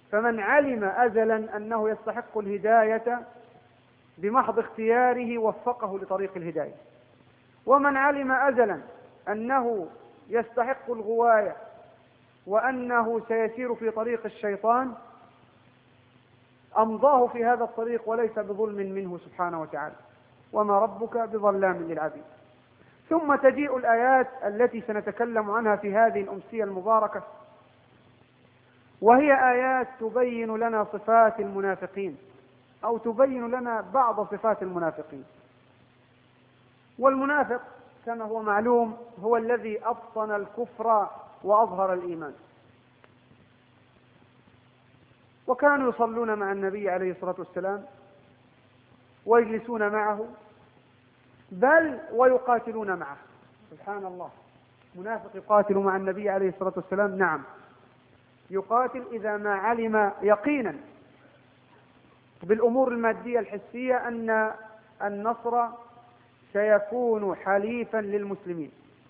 فمن علم أزلا أنه يستحق الهداية بمحض اختياره وفقه لطريق الهداية، ومن علم أزلا أنه يستحق الغواية وأنه سيسير في طريق الشيطان أمضاه في هذا الطريق وليس بظلم منه سبحانه وتعالى، وما ربك بظلام للعبيد. ثم تجيء الآيات التي سنتكلم عنها في هذه الأمسية المباركة، وهي آيات تبين لنا صفات المنافقين أو تبين لنا بعض صفات المنافقين. والمنافق كما هو معلوم هو الذي أبطن الكفر وأظهر الإيمان. وكانوا يصلون مع النبي عليه الصلاة والسلام ويجلسون معه، بل ويقاتلون معه. سبحان الله، منافق يقاتل مع النبي عليه الصلاة والسلام؟ نعم، يقاتل إذا ما علم يقينا بالأمور المادية الحسية أن النصر سيكون حليفا للمسلمين.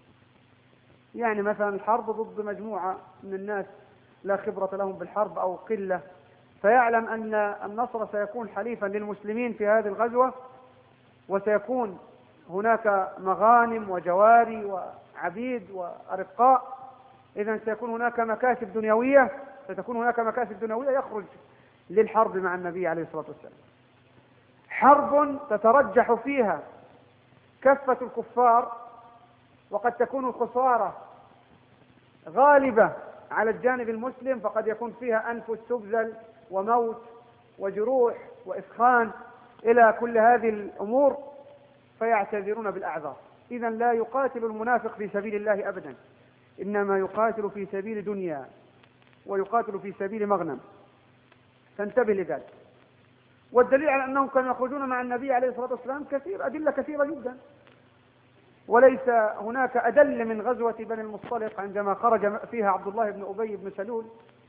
يعني مثلا الحرب ضد مجموعة من الناس لا خبرة لهم بالحرب أو قلة، فيعلم أن النصر سيكون حليفا للمسلمين في هذه الغزوة، وسيكون هناك مغانم وجواري وعبيد وأرقاء، إذن سيكون هناك مكاسب دنيوية، ستكون هناك مكاسب دنيوية، يخرج للحرب مع النبي عليه الصلاة والسلام. حرب تترجح فيها كفة الكفار، وقد تكون الخسارة غالبة على الجانب المسلم، فقد يكون فيها أنفس تبذل وموت وجروح وإسخان إلى كل هذه الأمور، فيعتذرون بالأعذار. إذن لا يقاتل المنافق في سبيل الله أبدا، إنما يقاتل في سبيل دنيا ويقاتل في سبيل مغنم، فانتبه لذلك. والدليل على أنهم كانوا يخرجون مع النبي عليه الصلاة والسلام كثير، أدلة كثيرة جدا، وليس هناك أدل من غزوة بني المصطلق عندما خرج فيها عبد الله بن أبي بن سلول،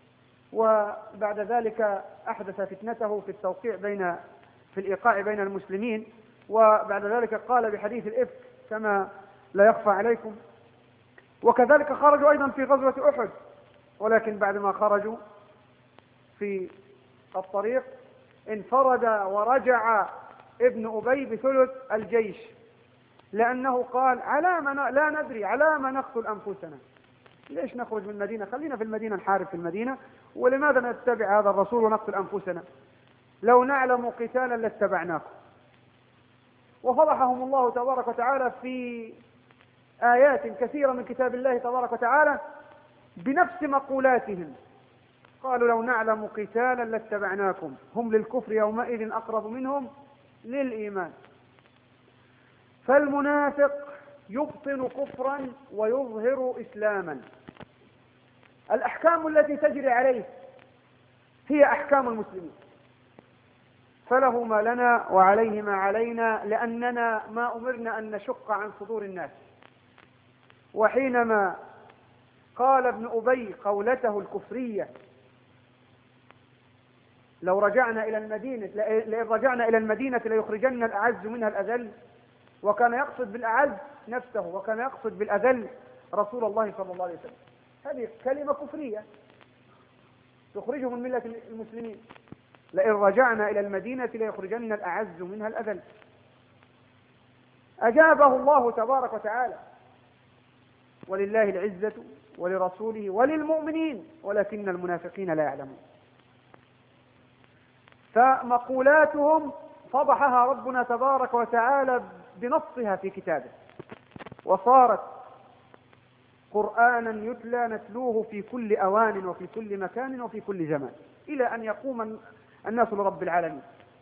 وبعد ذلك أحدث فتنته في التوقيع في الإيقاع بين المسلمين، وبعد ذلك قال بحديث الإفك كما لا يخفى عليكم. وكذلك خرجوا أيضا في غزوة أحد، ولكن بعدما خرجوا في الطريق انفرد ورجع ابن أبي بثلث الجيش، لأنه قال لا ندري على ما نقتل أنفسنا، ليش نخرج من المدينة؟ خلينا في المدينة نحارب في المدينة، ولماذا نتبع هذا الرسول ونقتل أنفسنا؟ لو نعلم قتالا لاتبعناكم. وفضحهم الله تبارك وتعالى في آيات كثيرة من كتاب الله تبارك وتعالى بنفس مقولاتهم، قالوا لو نعلم قتالا لاتبعناكم، هم للكفر يومئذ أقرب منهم للإيمان. فالمنافق يبطن كفرا ويظهر إسلاما. الأحكام التي تجري عليه هي أحكام المسلمين، فله ما لنا وعليه ما علينا، لأننا ما أمرنا أن نشق عن صدور الناس. وحينما قال ابن أبي قولته الكفرية لو رجعنا إلى المدينة لئن رجعنا إلى المدينة ليخرجن الأعز منها الأذل، وكان يقصد بالأعز نفسه، وكان يقصد بالأذل رسول الله صلى الله عليه وسلم. هذه كلمة كفرية تخرجه من ملة المسلمين، لئن رجعنا إلى المدينة ليخرجن الأعز منها الأذل. أجابه الله تبارك وتعالى: ولله العزة ولرسوله وللمؤمنين ولكن المنافقين لا يعلمون. فمقولاتهم فضحها ربنا تبارك وتعالى بنصها في كتابه، وصارت قرآنا يتلى نتلوه في كل أوان وفي كل مكان وفي كل زمان إلى أن يقوم الناس لرب العالمين.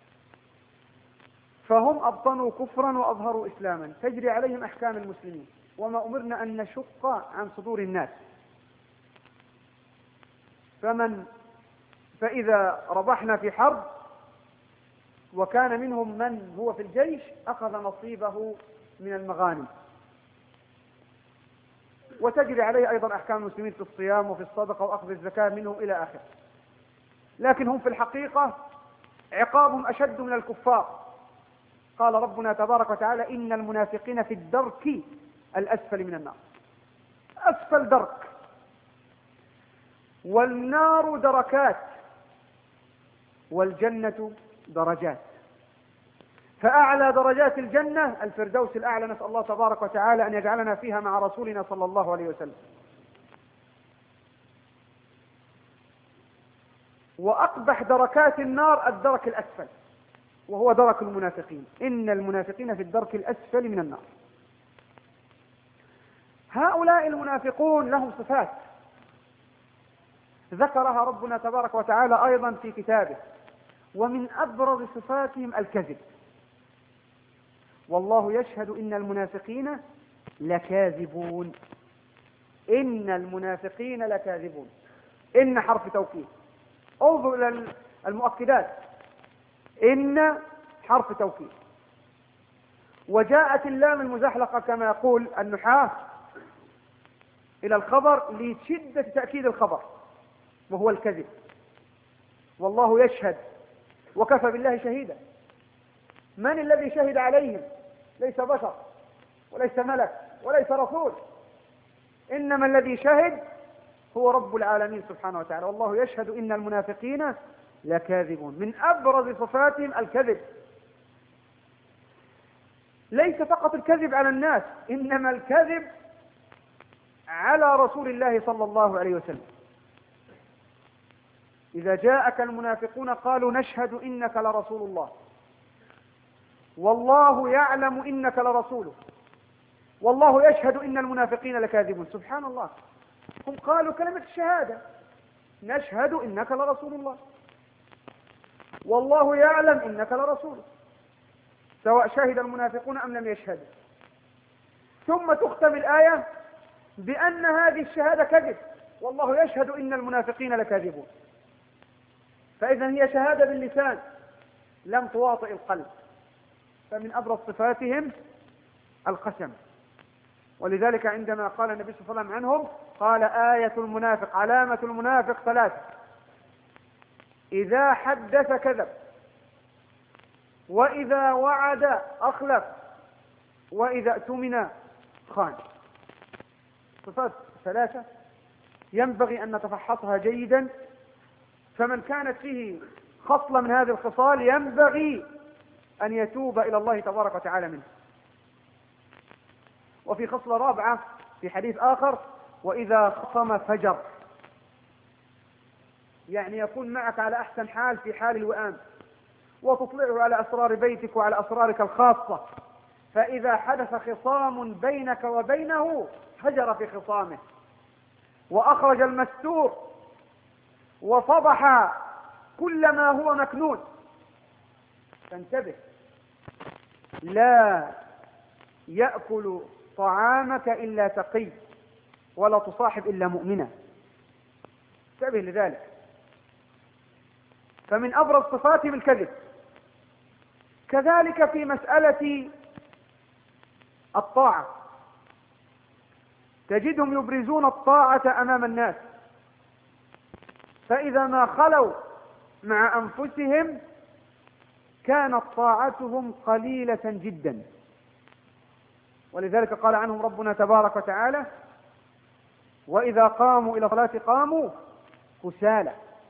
فهم أبطنوا كفرا وأظهروا إسلاما، تجري عليهم أحكام المسلمين، وما أمرنا أن نشق عن صدور الناس. فإذا ربحنا في حرب وكان منهم من هو في الجيش أخذ نصيبه من المغانم، وتجري عليه أيضا أحكام المسلمين في الصيام وفي الصدقة وأخذ الزكاة منهم إلى آخره. لكن هم في الحقيقة عقابهم أشد من الكفار. قال ربنا تبارك وتعالى: إن المنافقين في الدرك الأسفل من النار. أسفل درك، والنار دركات، والجنة درجات، فأعلى درجات الجنة الفردوس الأعلى، نسأل الله تبارك وتعالى أن يجعلنا فيها مع رسولنا صلى الله عليه وسلم. وأقبح دركات النار الدرك الأسفل، وهو درك المنافقين، إن المنافقين في الدرك الأسفل من النار. هؤلاء المنافقون لهم صفات ذكرها ربنا تبارك وتعالى أيضا في كتابه، ومن أبرز صفاتهم الكذب. والله يشهد إن المنافقين لكاذبون، إن المنافقين لكاذبون، إن حرف توكيد، انظر إلى المؤكدات، إن حرف توكيد، وجاءت اللام المزحلقة كما يقول النحاة إلى الخبر لشدة تأكيد الخبر، وهو الكذب. والله يشهد، وكفى بالله شهيدا. من الذي شهد عليهم؟ ليس بشر وليس ملك وليس رسول، إنما الذي شهد هو رب العالمين سبحانه وتعالى. والله يشهد إن المنافقين لكاذبون، من أبرز صفاتهم الكذب. ليس فقط الكذب على الناس، إنما الكذب على رسول الله صلى الله عليه وسلم. إذا جاءك المنافقون قالوا نشهد إنك لرسول الله، والله يعلم إنك لرسوله، والله يشهد إن المنافقين لكاذبون. سبحان الله، هم قالوا كلمة الشهادة، نشهد إنك لرسول الله، والله يعلم إنك لرسوله، سواء شهد المنافقون أم لم يشهدوا. ثم تختم الآية بأن هذه الشهادة كذب، والله يشهد إن المنافقين لكاذبون. فإذا هي شهادة باللسان لم تواطئ القلب. فمن أبرز صفاتهم القسم، ولذلك عندما قال النبي صلى الله عليه وسلم عنهم قال آية المنافق، علامة المنافق ثلاثة: إذا حدث كذب، وإذا وعد أخلف، وإذا اؤتمن خان. صفات ثلاثة ينبغي أن نتفحصها جيدا، فمن كانت فيه خصلة من هذه الخصال ينبغي أن يتوب إلى الله تبارك وتعالى منه. وفي خصلة رابعة في حديث آخر: وإذا خصم فجر، يعني يكون معك على أحسن حال في حال الوئام، وتطلعه على أسرار بيتك وعلى أسرارك الخاصة، فإذا حدث خصام بينك وبينه فجر في خصامه، وأخرج المستور، وفضح كل ما هو مكنون. فانتبه، لا يأكل طعامك إلا تقي، ولا تصاحب إلا مؤمنا. انتبه لذلك. فمن أبرز صفاتهم الكذب. كذلك في مسألة الطاعة تجدهم يبرزون الطاعة أمام الناس، فإذا ما خلوا مع أنفسهم كانت طاعتهم قليلة جدا. ولذلك قال عنهم ربنا تبارك وتعالى: وإذا قاموا إلى الصلاة قاموا كسالى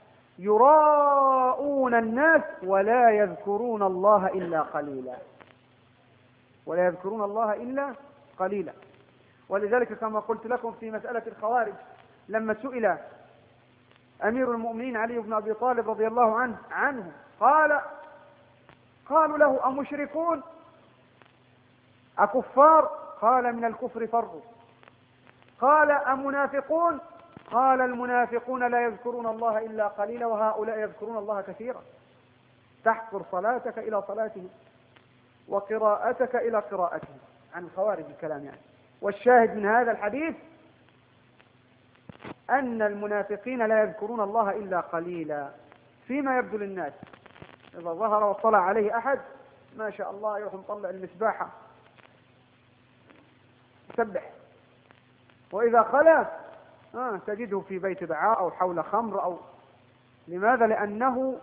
يراءون الناس ولا يذكرون الله إلا قليلا، ولا يذكرون الله إلا قليلا. ولذلك كما قلت لكم في مسألة الخوارج، لما سئل أمير المؤمنين علي بن أبي طالب رضي الله عنه قالوا له: أمشركون أكفار؟ قال: من الكفر فروا. قال: أمنافقون؟ قال: المنافقون لا يذكرون الله إلا قليلا، وهؤلاء يذكرون الله كثيرا. تحقر صلاتك إلى صلاتهم، وقراءتك إلى قراءتهم. عن الخوارج الكلام يعني. والشاهد من هذا الحديث أن المنافقين لا يذكرون الله إلا قليلا فيما يبدو للناس. إذا ظهر واطلع عليه أحد ما شاء الله يروح مطلع المسباحة يسبح، وإذا خلا تجده في بيت دعاء أو حول خمر أو. لماذا؟ لأنه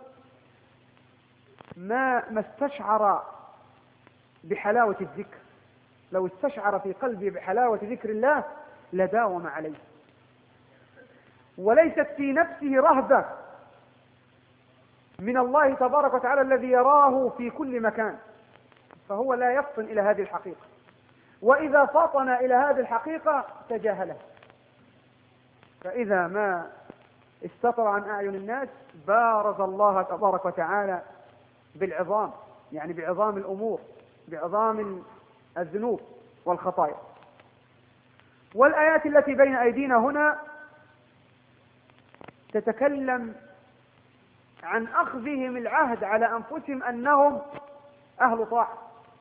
ما استشعر بحلاوة الذكر. لو استشعر في قلبه بحلاوة ذكر الله لداوم عليه، وليست في نفسه رهبة من الله تبارك وتعالى الذي يراه في كل مكان، فهو لا يفطن إلى هذه الحقيقة، وإذا فطن إلى هذه الحقيقة تجاهلها. فإذا ما استتر عن أعين الناس بارز الله تبارك وتعالى بالعظام، يعني بعظام الأمور، بعظام الذنوب والخطايا. والآيات التي بين أيدينا هنا تتكلم عن أخذهم العهد على أنفسهم أنهم أهل طاعة،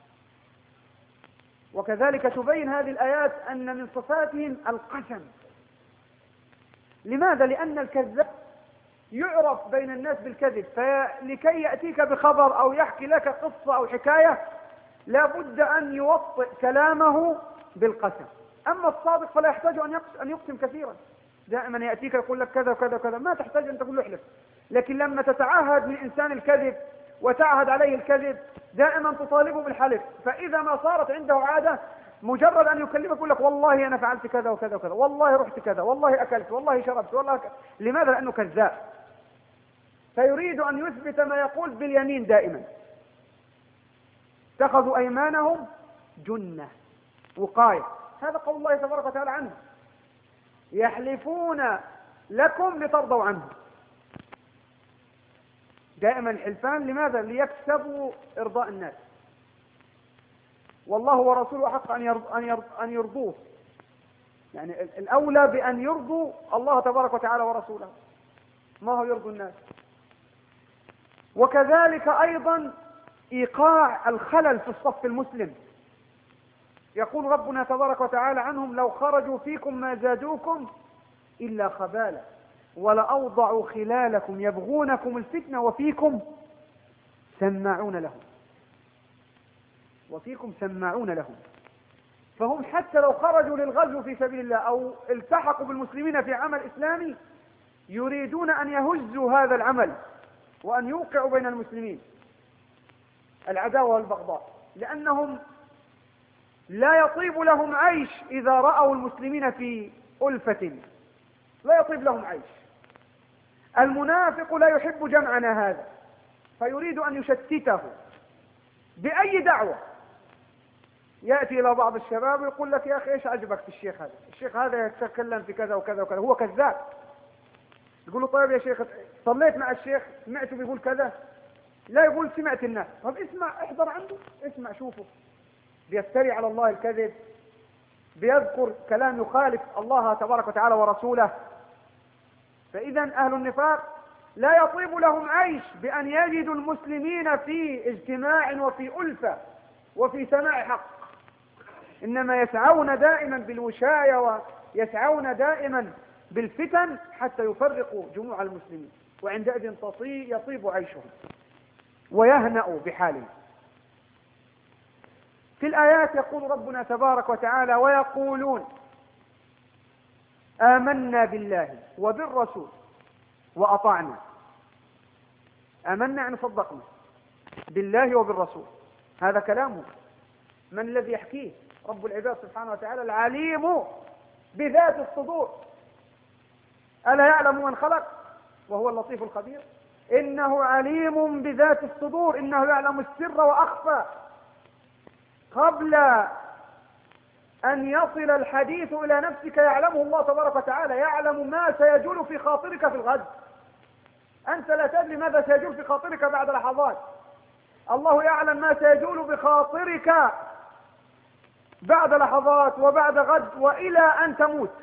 وكذلك تبين هذه الآيات أن من صفاتهم القسم. لماذا؟ لأن الكذاب يعرف بين الناس بالكذب، فلكي يأتيك بخبر أو يحكي لك قصة أو حكاية لا بد أن يوطئ كلامه بالقسم. أما الصادق فلا يحتاج أن يقسم كثيرا، دائما يأتيك يقول لك كذا وكذا وكذا، ما تحتاج أن تقول له احلف. لكن لما تتعهد من إنسان الكذب وتعهد عليه الكذب دائما تطالبه بالحلف، فإذا ما صارت عنده عادة مجرد أن يكلمك يقول لك والله أنا فعلت كذا وكذا وكذا، والله رحت كذا، والله أكلت، والله شربت، والله لماذا؟ لأنه كذاب، فيريد أن يثبت ما يقول باليمين دائما. اتخذوا أيمانهم جنة، وقاية. هذا قول الله تبارك وتعالى عنه: يحلفون لكم لترضوا عنه. دائما الحلفان لماذا؟ ليكسبوا إرضاء الناس، والله ورسوله أحق أن يرضوه، يعني الأولى بأن يرضوا الله تبارك وتعالى ورسوله، ما هو يرضوا الناس. وكذلك أيضا إيقاع الخلل في الصف المسلم. يقول ربنا تبارك وتعالى عنهم: لو خرجوا فيكم ما زادوكم إلا خبالا ولأوضعوا خلالكم يبغونكم الفتنة وفيكم سماعون لهم. وفيكم سماعون لهم. فهم حتى لو خرجوا للغزو في سبيل الله أو التحقوا بالمسلمين في عمل إسلامي يريدون أن يهزوا هذا العمل وأن يوقعوا بين المسلمين العداوة والبغضاء، لأنهم لا يطيب لهم عيش إذا رأوا المسلمين في ألفة، لا يطيب لهم عيش. المنافق لا يحب جمعنا هذا، فيريد أن يشتته بأي دعوة. يأتي إلى بعض الشباب ويقول لك: يا أخي إيش عجبك في الشيخ هذا؟ الشيخ هذا يتكلم في كذا وكذا وكذا، هو كذاب. يقول له: طيب يا شيخ صليت مع الشيخ سمعته بيقول كذا؟ لا، يقول سمعت الناس. طب اسمع، احضر عنده، اسمع شوفه، بيفتري على الله الكذب، بيذكر كلام يخالف الله تبارك وتعالى ورسوله. فإذا أهل النفاق لا يطيب لهم عيش بأن يجدوا المسلمين في اجتماع وفي ألفة وفي سماع حق، إنما يسعون دائما بالوشاية ويسعون دائما بالفتن حتى يفرقوا جموع المسلمين، وعندئذ يطيب عيشهم ويهنأوا بحالهم. في الآيات يقول ربنا تبارك وتعالى: ويقولون آمنا بالله وبالرسول وأطعنا. آمنا يعني صدقنا بالله وبالرسول، هذا كلامه. من الذي يحكيه؟ رب العباد سبحانه وتعالى العليم بذات الصدور. ألا يعلم من خلق وهو اللطيف الخبير؟ إنه عليم بذات الصدور، إنه يعلم السر وأخفى. قبل أن يصل الحديث إلى نفسك يعلمه الله تبارك وتعالى، يعلم ما سيجول في خاطرك في الغد. أنت لا تدري ماذا سيجول في خاطرك بعد لحظات، الله يعلم ما سيجول بخاطرك بعد لحظات وبعد غد وإلى أن تموت.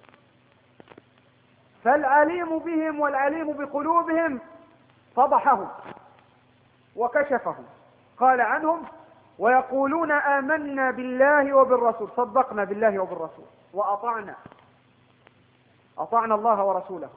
فالعليم بهم والعليم بقلوبهم فضحهم وكشفهم. قال عنهم: ويقولون آمنا بالله وبالرسول، صدقنا بالله وبالرسول، وأطعنا، أطعنا الله ورسوله.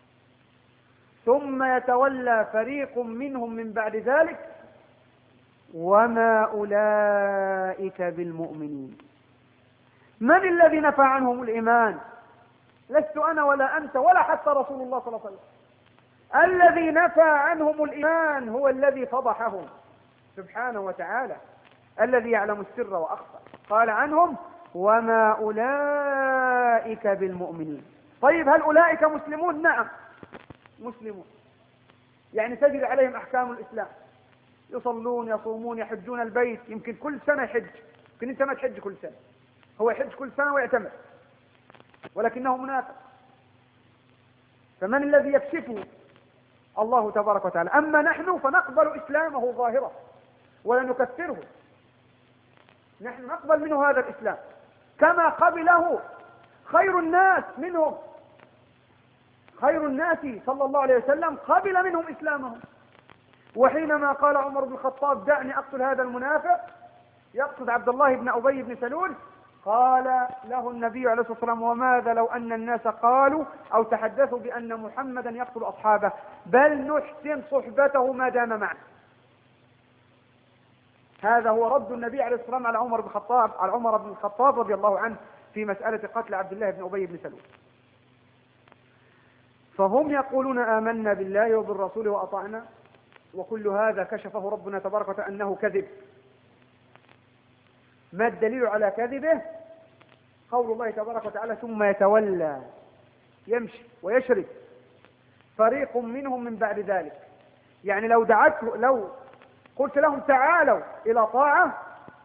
ثم يتولى فريق منهم من بعد ذلك وما أولئك بالمؤمنين. من الذي نفى عنهم الإيمان؟ لست أنا ولا أنت ولا حتى رسول الله صلى الله عليه وسلم. الذي نفى عنهم الإيمان هو الذي فضحهم سبحانه وتعالى، الذي يعلم السر وأخفى. قال عنهم: وما أولئك بالمؤمنين. طيب هل أولئك مسلمون؟ نعم مسلمون، يعني تجري عليهم أحكام الإسلام، يصلون يصومون يحجون البيت، يمكن كل سنة يحج، يمكن أنت ما تحج كل سنة، هو يحج كل سنة ويعتمر، ولكنه منافق. فمن الذي يكشفه؟ الله تبارك وتعالى. أما نحن فنقبل إسلامه ظاهرة ولا نكفره، نحن نقبل منه هذا الإسلام كما قبله خير الناس منهم، خير الناس صلى الله عليه وسلم قبل منهم إسلامهم. وحينما قال عمر بن الخطاب دعني أقتل هذا المنافق، يقصد عبد الله بن أبي بن سلول، قال له النبي عليه الصلاة والسلام وماذا لو أن الناس قالوا أو تحدثوا بأن محمدا يقتل أصحابه، بل نحسن صحبته ما دام معنا. هذا هو رد النبي عليه الصلاة والسلام على عمر بن الخطاب رضي الله عنه في مسألة قتل عبد الله بن أبي بن سلول. فهم يقولون آمنا بالله وبالرسول وأطعنا، وكل هذا كشفه ربنا تبارك وتعالى أنه كذب. ما الدليل على كذبه؟ قول الله تبارك وتعالى ثم يتولى، يمشي ويشرد فريق منهم من بعد ذلك. يعني لو قلت لهم تعالوا إلى طاعة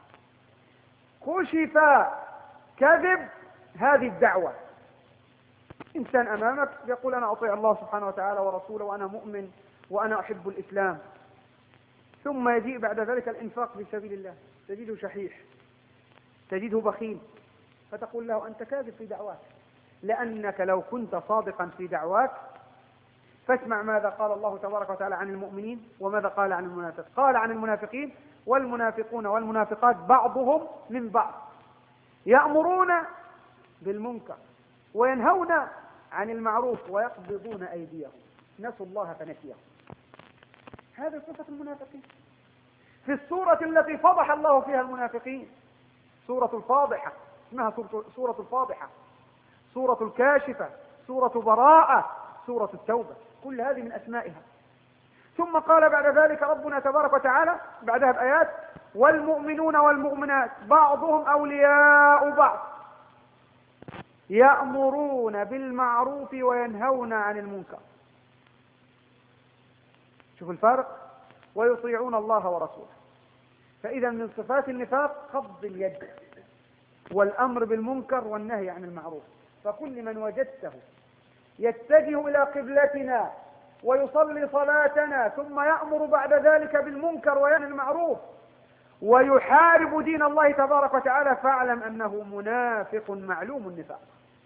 كشف كذب هذه الدعوة. إنسان أمامك يقول أنا أطيع الله سبحانه وتعالى ورسوله وأنا مؤمن وأنا أحب الإسلام، ثم يجيء بعد ذلك الإنفاق في سبيل الله، تجده شحيح، تجده بخيل، فتقول له أنت كاذب في دعواك، لأنك لو كنت صادقا في دعواك فاسمع ماذا قال الله تبارك وتعالى عن المؤمنين وماذا قال عن المنافقين. قال عن المنافقين والمنافقون والمنافقات بعضهم من بعض يأمرون بالمنكر وينهون عن المعروف ويقبضون أيديهم، نسوا الله فنسيهم. هذه صفة المنافقين في السورة التي فضح الله فيها المنافقين، سورة الفاضحة، اسمها سورة الفاضحة، سورة الكاشفة، سورة براءة، سورة التوبة، كل هذه من أسمائها. ثم قال بعد ذلك ربنا تبارك وتعالى بعدها بآيات والمؤمنون والمؤمنات بعضهم أولياء بعض يأمرون بالمعروف وينهون عن المنكر. شوف الفرق، ويطيعون الله ورسوله. فإذا من صفات النفاق قبض اليد والأمر بالمنكر والنهي عن المعروف. فكل من وجدته يتجه إلى قبلتنا ويصلي صلاتنا ثم يأمر بعد ذلك بالمنكر وينهى عن المعروف ويحارب دين الله تبارك وتعالى، فاعلم أنه منافق معلوم النفاق،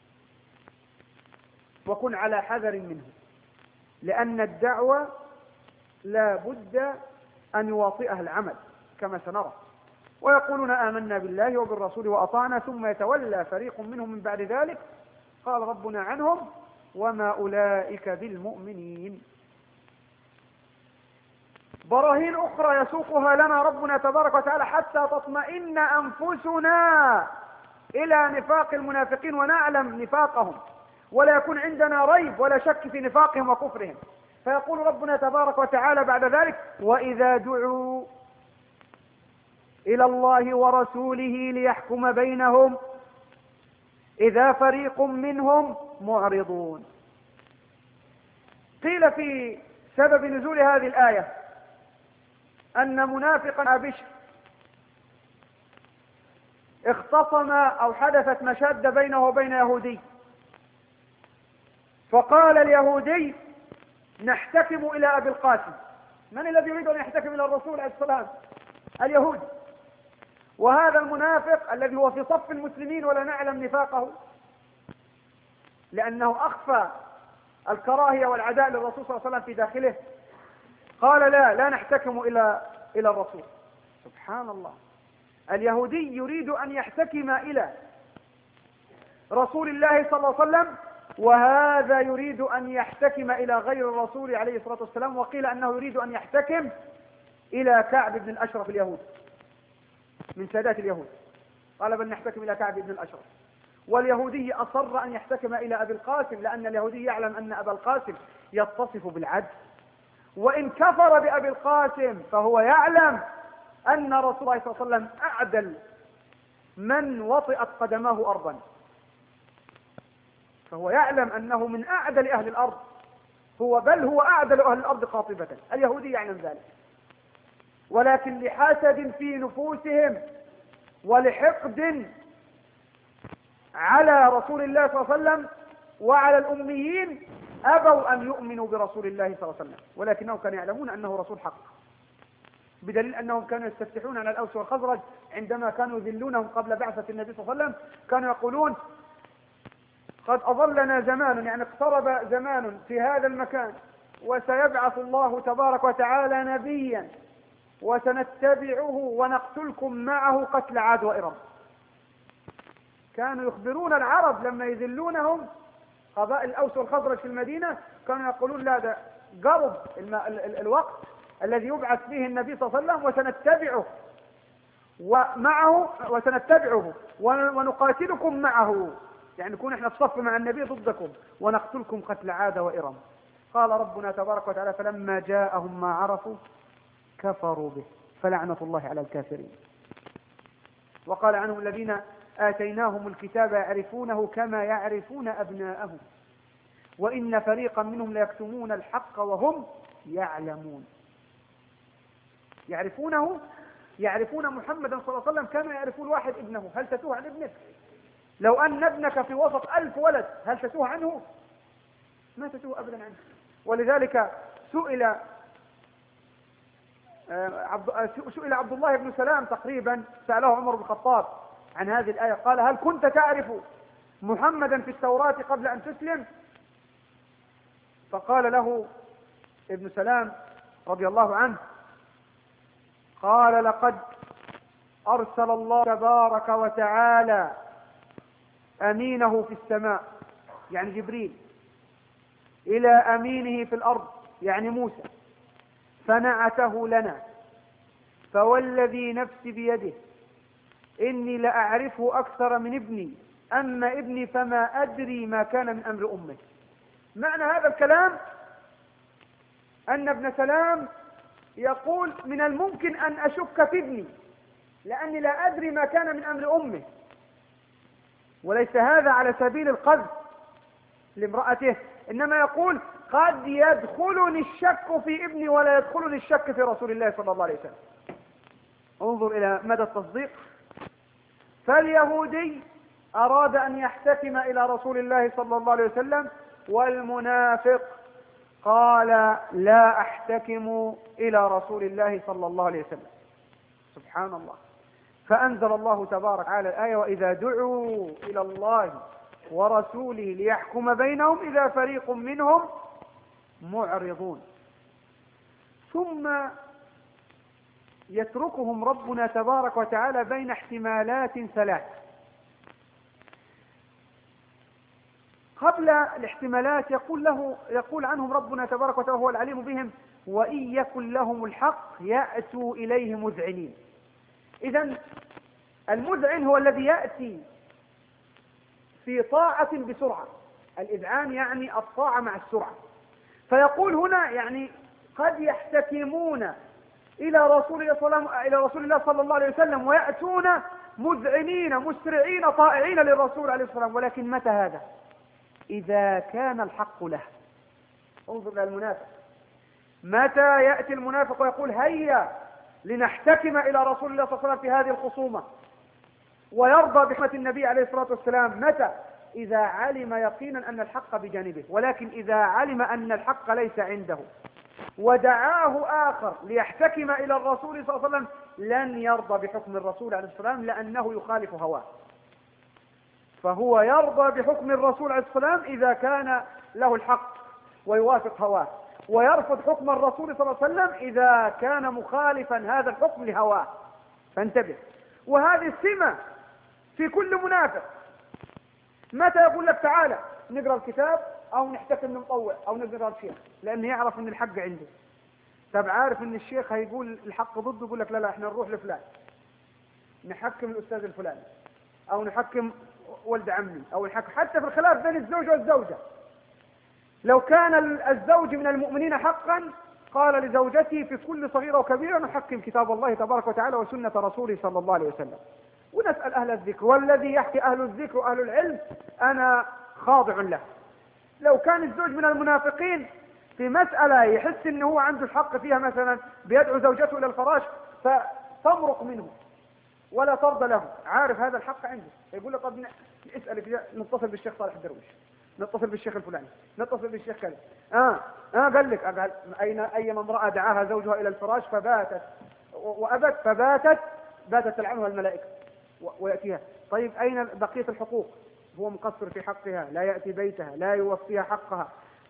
وكن على حذر منه، لأن الدعوة لا بد أن يواطئها العمل كما سنرى. ويقولون آمنا بالله وبالرسول وأطعنا ثم يتولى فريق منهم من بعد ذلك، قال ربنا عنهم وما أولئك بالمؤمنين. براهين أخرى يسوقها لنا ربنا تبارك وتعالى حتى تطمئن أنفسنا إلى نفاق المنافقين ونعلم نفاقهم ولا يكون عندنا ريب ولا شك في نفاقهم وكفرهم. فيقول ربنا تبارك وتعالى بعد ذلك وإذا دعوا إلى الله ورسوله ليحكم بينهم إذا فريق منهم معرضون. قيل في سبب نزول هذه الآية أن منافقا بشر اختصم أو حدثت مشادة بينه وبين يهودي، فقال اليهودي نحتكم إلى أبي القاسم. من الذي يريد أن يحتكم إلى الرسول عليه السلام؟ اليهود. وهذا المنافق الذي هو في صف المسلمين ولا نعلم نفاقه لأنه أخفى الكراهية والعداء للرسول صلى الله عليه وسلم في داخله، قال لا نحتكم إلى الرسول. سبحان الله، اليهودي يريد أن يحتكم إلى رسول الله صلى الله عليه وسلم، وهذا يريد أن يحتكم إلى غير الرسول عليه الصلاة والسلام. وقيل أنه يريد أن يحتكم إلى كعب بن الأشرف اليهود من سادات اليهود، قال بل نحتكم إلى كعب بن الأشرف. واليهودي أصر أن يحتكم إلى أبي القاسم لأن اليهودي يعلم أن أبا القاسم يتصف بالعدل، وإن كفر بأبي القاسم فهو يعلم أن رسول الله صلى الله عليه وسلم أعدل من وطئت قدماه أرضا، فهو يعلم أنه من أعدل أهل الأرض، بل هو أعدل أهل الأرض قاطبة، اليهودي يعلم ذلك، ولكن لحسد في نفوسهم ولحقد على رسول الله صلى الله عليه وسلم وعلى الأميين أبوا أن يؤمنوا برسول الله صلى الله عليه وسلم، ولكنهم كانوا يعلمون أنه رسول حق، بدليل أنهم كانوا يستفتحون على الأوس والخزرج عندما كانوا يذلونهم قبل بعثة النبي صلى الله عليه وسلم، كانوا يقولون قد أظلنا زمان، يعني اقترب زمان في هذا المكان وسيبعث الله تبارك وتعالى نبيا وسنتبعه ونقتلكم معه قتل عاد وإرم. كانوا يخبرون العرب لما يذلونهم قبائل الأوس والخزرج في المدينة، كانوا يقولون لا، ده قرب الوقت الذي يبعث فيه النبي صلى الله عليه وسلم وسنتبعه ونقاتلكم معه، يعني نكون احنا في صف مع النبي ضدكم ونقتلكم قتل عاد وإرم. قال ربنا تبارك وتعالى فلما جاءهم ما عرفوا كفروا به فلعنة الله على الكافرين. وقال عنهم الذين آتيناهم الكتاب يعرفونه كما يعرفون أبناءهم وإن فريقا منهم ليكتمون الحق وهم يعلمون. يعرفون محمدا صلى الله عليه وسلم كما يعرفون واحد ابنه. هل تتوه عن ابنك؟ لو أن ابنك في وسط 1000 ولد هل تتوه عنه؟ ما تتوه أبدا عنه. ولذلك سئل عبد الله بن سلام تقريبا، سأله عمر بن الخطاب عن هذه الآية، قال هل كنت تعرف محمدا في التوراة قبل أن تسلم؟ فقال له ابن سلام رضي الله عنه، قال لقد أرسل الله تبارك وتعالى أمينه في السماء يعني جبريل إلى أمينه في الأرض يعني موسى فنعته لنا، فوالذي نفسي بيده إني لأعرفه أكثر من ابني، أما ابني فما أدري ما كان من أمر أمه. معنى هذا الكلام أن ابن سلام يقول من الممكن أن أشك في ابني لأني لا أدري ما كان من أمر أمه، وليس هذا على سبيل القذف لامرأته، إنما يقول قد يدخلني الشك في ابني ولا يدخلني الشك في رسول الله صلى الله عليه وسلم. انظر إلى مدى التصديق. فاليهودي أراد أن يحتكم إلى رسول الله صلى الله عليه وسلم، والمنافق قال لا أحتكم إلى رسول الله صلى الله عليه وسلم. سبحان الله. فأنزل الله تبارك على الآية وإذا دعوا إلى الله ورسوله ليحكم بينهم إذا فريق منهم معرضون. ثم يتركهم ربنا تبارك وتعالى بين احتمالات ثلاث. قبل الاحتمالات يقول عنهم ربنا تبارك وتعالى هو العليم بهم وإن يكن لهم الحق يأتوا إليه مذعنين. إذن المذعن هو الذي يأتي في طاعة بسرعة. الإذعان يعني الطاعة مع السرعة. فيقول هنا يعني قد يحتكمون إلى رسول الله صلى الله عليه وسلم ويأتون مذعنين مسرعين طائعين للرسول عليه الصلاة والسلام، ولكن متى هذا؟ إذا كان الحق له. انظر إلى المنافق، متى يأتي المنافق ويقول هيا لنحتكم إلى رسول الله صلى الله عليه وسلم في هذه الخصومة ويرضى بحكمة النبي عليه الصلاة والسلام؟ متى؟ إذا علم يقينا أن الحق بجانبه. ولكن إذا علم أن الحق ليس عنده ودعاه آخر ليحتكم إلى الرسول صلى الله عليه وسلم لن يرضى بحكم الرسول عليه الصلاة والسلام لأنه يخالف هواه. فهو يرضى بحكم الرسول عليه الصلاة والسلام إذا كان له الحق ويوافق هواه، ويرفض حكم الرسول صلى الله عليه وسلم إذا كان مخالفا هذا الحكم لهواه. فانتبه. وهذه السمة في كل منافق. متى يقول لك تعالى نقرأ الكتاب أو نحتكم لمطوع أو نقرأ الشيخ، لأنه يعرف أن الحق عنده. طب عارف أن الشيخ هيقول الحق ضده، يقول لك لا احنا نروح لفلان نحكم الأستاذ الفلاني أو نحكم ولد عمي أو نحكم. حتى في الخلاف بين الزوج والزوجة، لو كان الزوج من المؤمنين حقا قال لزوجته في كل صغيرة وكبيرة نحكم كتاب الله تبارك وتعالى وسنة رسوله صلى الله عليه وسلم ونسأل أهل الذكر، والذي يحكي أهل الذكر وأهل العلم أنا خاضع له. لو كان الزوج من المنافقين في مسألة يحس إنه هو عنده الحق فيها، مثلا بيدعو زوجته إلى الفراش فتمرق منه ولا ترضى له، عارف هذا الحق عنده، يقول له طب اسأل، نتصل بالشيخ صالح الدرويش، نتصل بالشيخ الفلاني، نتصل بالشيخ كذا. قال لك أيما امرأة دعاها زوجها إلى الفراش فباتت وأبت باتت تلعنها الملائكة ويأتيها. طيب أين بقية الحقوق؟ هو مقصر في حقها، لا يأتي بيتها، لا يوفيها حقها،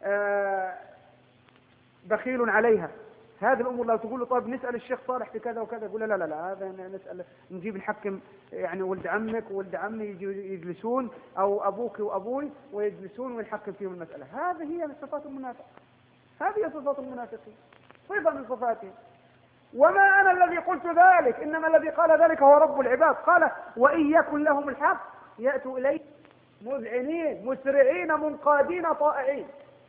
بخيل عليها. هذه الأمور لو تقول له طيب نسأل الشيخ صالح في كذا وكذا، يقول لا هذا نسأل، نجيب نحكم يعني ولد عمك وولد عمي يجلسون، أو أبوك وأبوي ويجلسون ونحكم فيهم المسألة. هذه هي من صفات المنافق، هذه هي صفات المنافقين، صفة من صفاتهم. وما أنا الذي قلت ذلك، إنما الذي قال ذلك هو رب العباد. قال وإن يكن لهم الحق يأتوا إليه مذعنين مسرعين منقادين طائعين.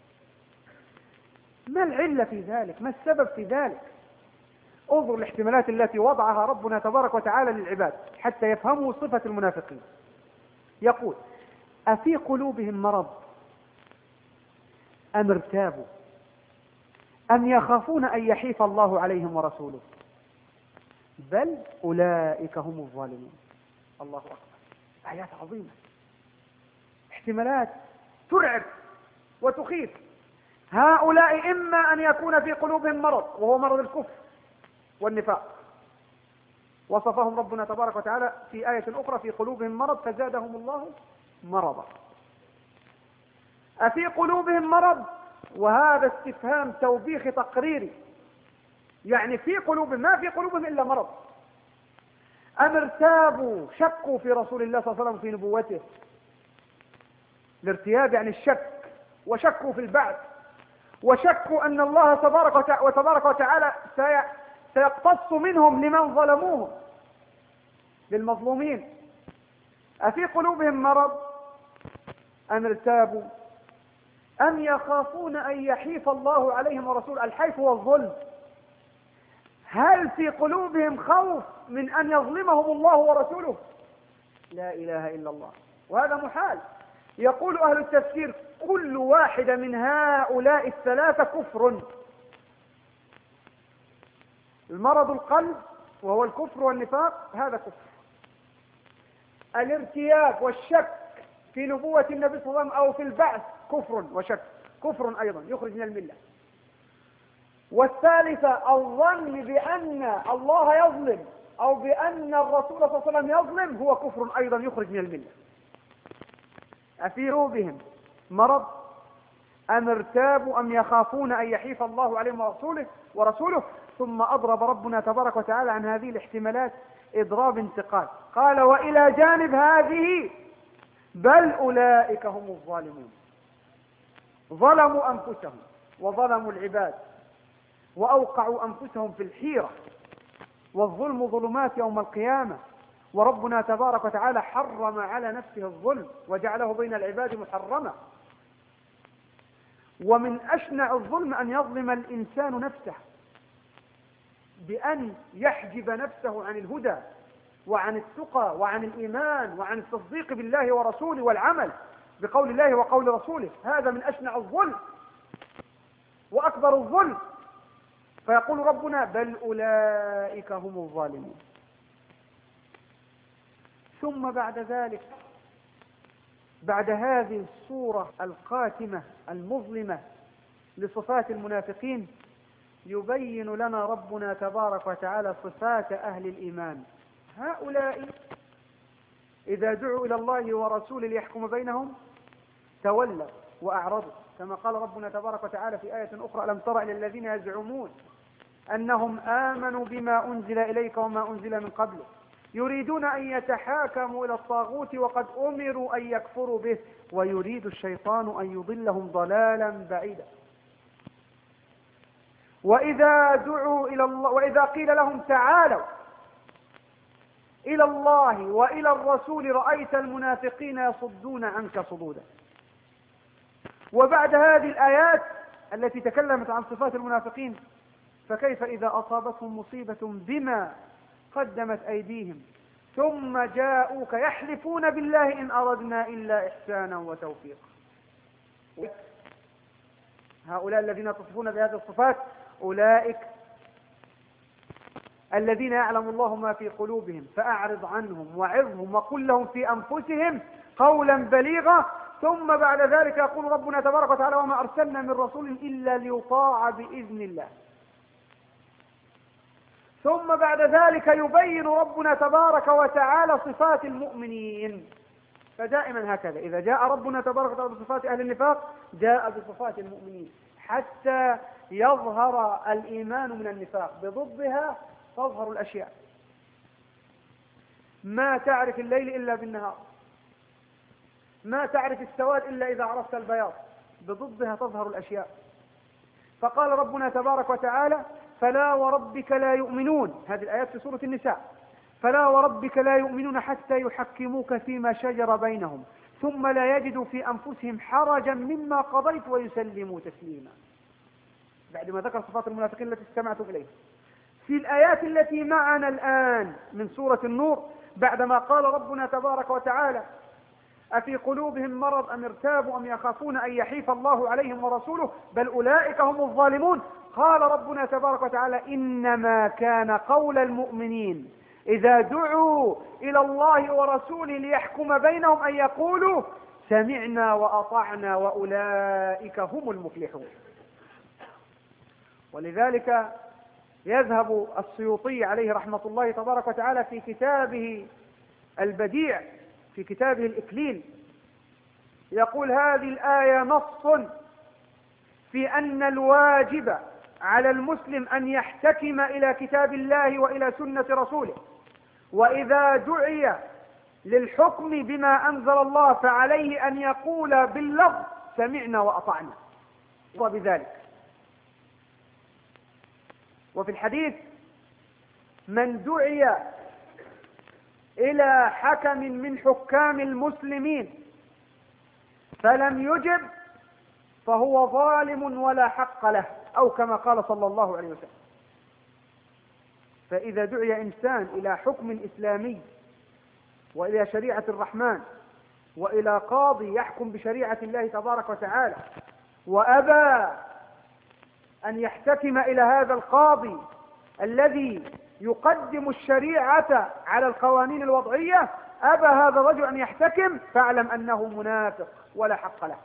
ما العلة في ذلك؟ ما السبب في ذلك؟ انظر الاحتمالات التي وضعها ربنا تبارك وتعالى للعباد حتى يفهموا صفة المنافقين. يقول أفي قلوبهم مرض أم ارتابوا أم يخافون أن يحيف الله عليهم ورسوله بل أولئك هم الظالمون. الله أكبر، آيات عظيمة، احتمالات ترعب وتخيف. هؤلاء إما أن يكون في قلوبهم مرض، وهو مرض الكفر والنفاق، وصفهم ربنا تبارك وتعالى في آية أخرى في قلوبهم مرض فزادهم الله مرضا. أفي قلوبهم مرض، وهذا استفهام توبيخ تقريري، يعني في قلوبهم، ما في قلوبهم إلا مرض. أم ارتابوا، شكوا في رسول الله صلى الله عليه وسلم في نبوته. الارتياب يعني الشك، وشكوا في البعث، وشكوا أن الله تبارك وتعالى سيقتص منهم لمن ظلموهم، للمظلومين. أفي قلوبهم مرض أم ارتابوا أم يخافون أن يحيف الله عليهم ورسوله. الحيف هو الظلم. هل في قلوبهم خوف من أن يظلمهم الله ورسوله؟ لا إله إلا الله، وهذا محال. يقول أهل التفسير كل واحدة من هؤلاء الثلاثة كفر. المرض القلب وهو الكفر والنفاق، هذا كفر. الارتياب والشك في نبوة النبي صلى الله عليه وسلم أو في البعث كفر وشك، كفر أيضا يخرج من الملة. والثالثة الظن بأن الله يظلم أو بأن الرسول صلى الله عليه وسلم يظلم، هو كفر أيضا يخرج من الملة. أفي قلوبهم مرض أم ارتابوا أم يخافون أن يحيف الله عليهم ورسوله. ثم أضرب ربنا تبارك وتعالى عن هذه الاحتمالات إضراب انتقال، قال وإلى جانب هذه بل أولئك هم الظالمون. ظلموا أنفسهم وظلموا العباد وأوقعوا أنفسهم في الحيرة، والظلم ظلمات يوم القيامة، وربنا تبارك وتعالى حرم على نفسه الظلم وجعله بين العباد محرما. ومن أشنع الظلم أن يظلم الإنسان نفسه بأن يحجب نفسه عن الهدى وعن التقى وعن الإيمان وعن التصديق بالله ورسوله والعمل بقول الله وقول رسوله. هذا من أشنع الظلم وأكبر الظلم. فيقول ربنا بل أولئك هم الظالمون. ثم بعد ذلك، بعد هذه الصورة القاتمة المظلمة لصفات المنافقين، يبين لنا ربنا تبارك وتعالى صفات أهل الإيمان. هؤلاء إذا دعوا إلى الله ورسوله ليحكم بينهم تولوا وأعرضوا، كما قال ربنا تبارك وتعالى في آية أخرى ألم تر إلى الذين يزعمون أنهم آمنوا بما أنزل إليك وما أنزل من قبل يريدون أن يتحاكموا إلى الطاغوت وقد أمروا أن يكفروا به ويريد الشيطان أن يضلهم ضلالا بعيدا. وإذا دعوا إلى الله، وإذا قيل لهم تعالوا إلى الله وإلى الرسول رأيت المنافقين يصدون عنك صدودا. وبعد هذه الآيات التي تكلمت عن صفات المنافقين، فكيف إذا أصابتهم مصيبة بما قدمت أيديهم ثم جاءوك يحلفون بالله إن أردنا إلا إحسانا وتوفيقا. هؤلاء الذين يتصفون بهذه الصفات أولئك الذين يعلم الله ما في قلوبهم فأعرض عنهم وعظهم وقل لهم في أنفسهم قولا بليغا. ثم بعد ذلك يقول ربنا تبارك وتعالى وما أرسلنا من رسول إلا ليطاع بإذن الله. ثم بعد ذلك يبين ربنا تبارك وتعالى صفات المؤمنين. فدائما هكذا إذا جاء ربنا تبارك وتعالى بصفات أهل النفاق جاء بصفات المؤمنين حتى يظهر الإيمان من النفاق. بضدها تظهر الأشياء. ما تعرف الليل إلا بالنهار، ما تعرف السواد إلا إذا عرفت البياض. بضدها تظهر الأشياء. فقال ربنا تبارك وتعالى فلا وربك لا يؤمنون، هذه الآيات في سورة النساء، فلا وربك لا يؤمنون حتى يحكموك فيما شجر بينهم ثم لا يجدوا في أنفسهم حرجا مما قضيت ويسلموا تسليما. بعد ما ذكر صفات المنافقين التي استمعتم إليها في الآيات التي معنا الآن من سورة النور، بعدما قال ربنا تبارك وتعالى أفي قلوبهم مرض أم ارتابوا أم يخافون أن يحيف الله عليهم ورسوله بل أولئك هم الظالمون، قال ربنا تبارك وتعالى إنما كان قول المؤمنين إذا دعوا إلى الله ورسوله ليحكم بينهم أن يقولوا سمعنا وأطعنا وأولئك هم المفلحون. ولذلك يذهب السيوطي عليه رحمة الله تبارك وتعالى في كتابه البديع في كتابه الإكليل يقول هذه الآية نص في أن الواجب على المسلم أن يحتكم إلى كتاب الله وإلى سنة رسوله، وإذا دعي للحكم بما أنزل الله فعليه أن يقول باللفظ سمعنا وأطعنا وبذلك. وفي الحديث من دعي إلى حكم من حكام المسلمين فلم يجب فهو ظالم ولا حق له، أو كما قال صلى الله عليه وسلم. فإذا دعي إنسان إلى حكم إسلامي وإلى شريعة الرحمن وإلى قاضي يحكم بشريعة الله تبارك وتعالى وأبى أن يحتكم إلى هذا القاضي الذي يقدم الشريعة على القوانين الوضعية، أبى هذا الرجل أن يحتكم فاعلم أنه منافق ولا حق له.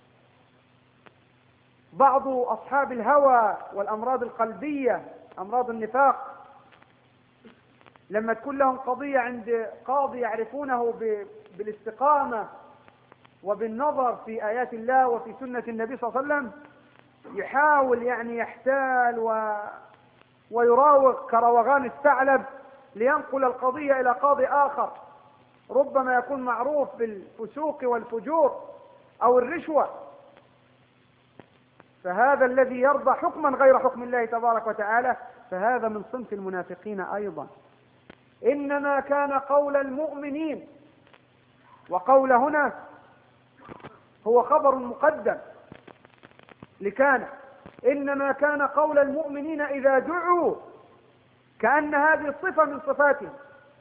بعض أصحاب الهوى والأمراض القلبية أمراض النفاق لما تكون لهم قضية عند قاضي يعرفونه بالاستقامة وبالنظر في آيات الله وفي سنة النبي صلى الله عليه وسلم يحاول يحتال ويراوغ كروغان الثعلب لينقل القضية إلى قاضي آخر ربما يكون معروف بالفسوق والفجور أو الرشوة. فهذا الذي يرضى حكما غير حكم الله تبارك وتعالى فهذا من صنف المنافقين أيضا. إنما كان قول المؤمنين، وقول هنا هو خبر مقدم لكان، إنما كان قول المؤمنين إذا دعوا، كأن هذه صفة من صفاتهم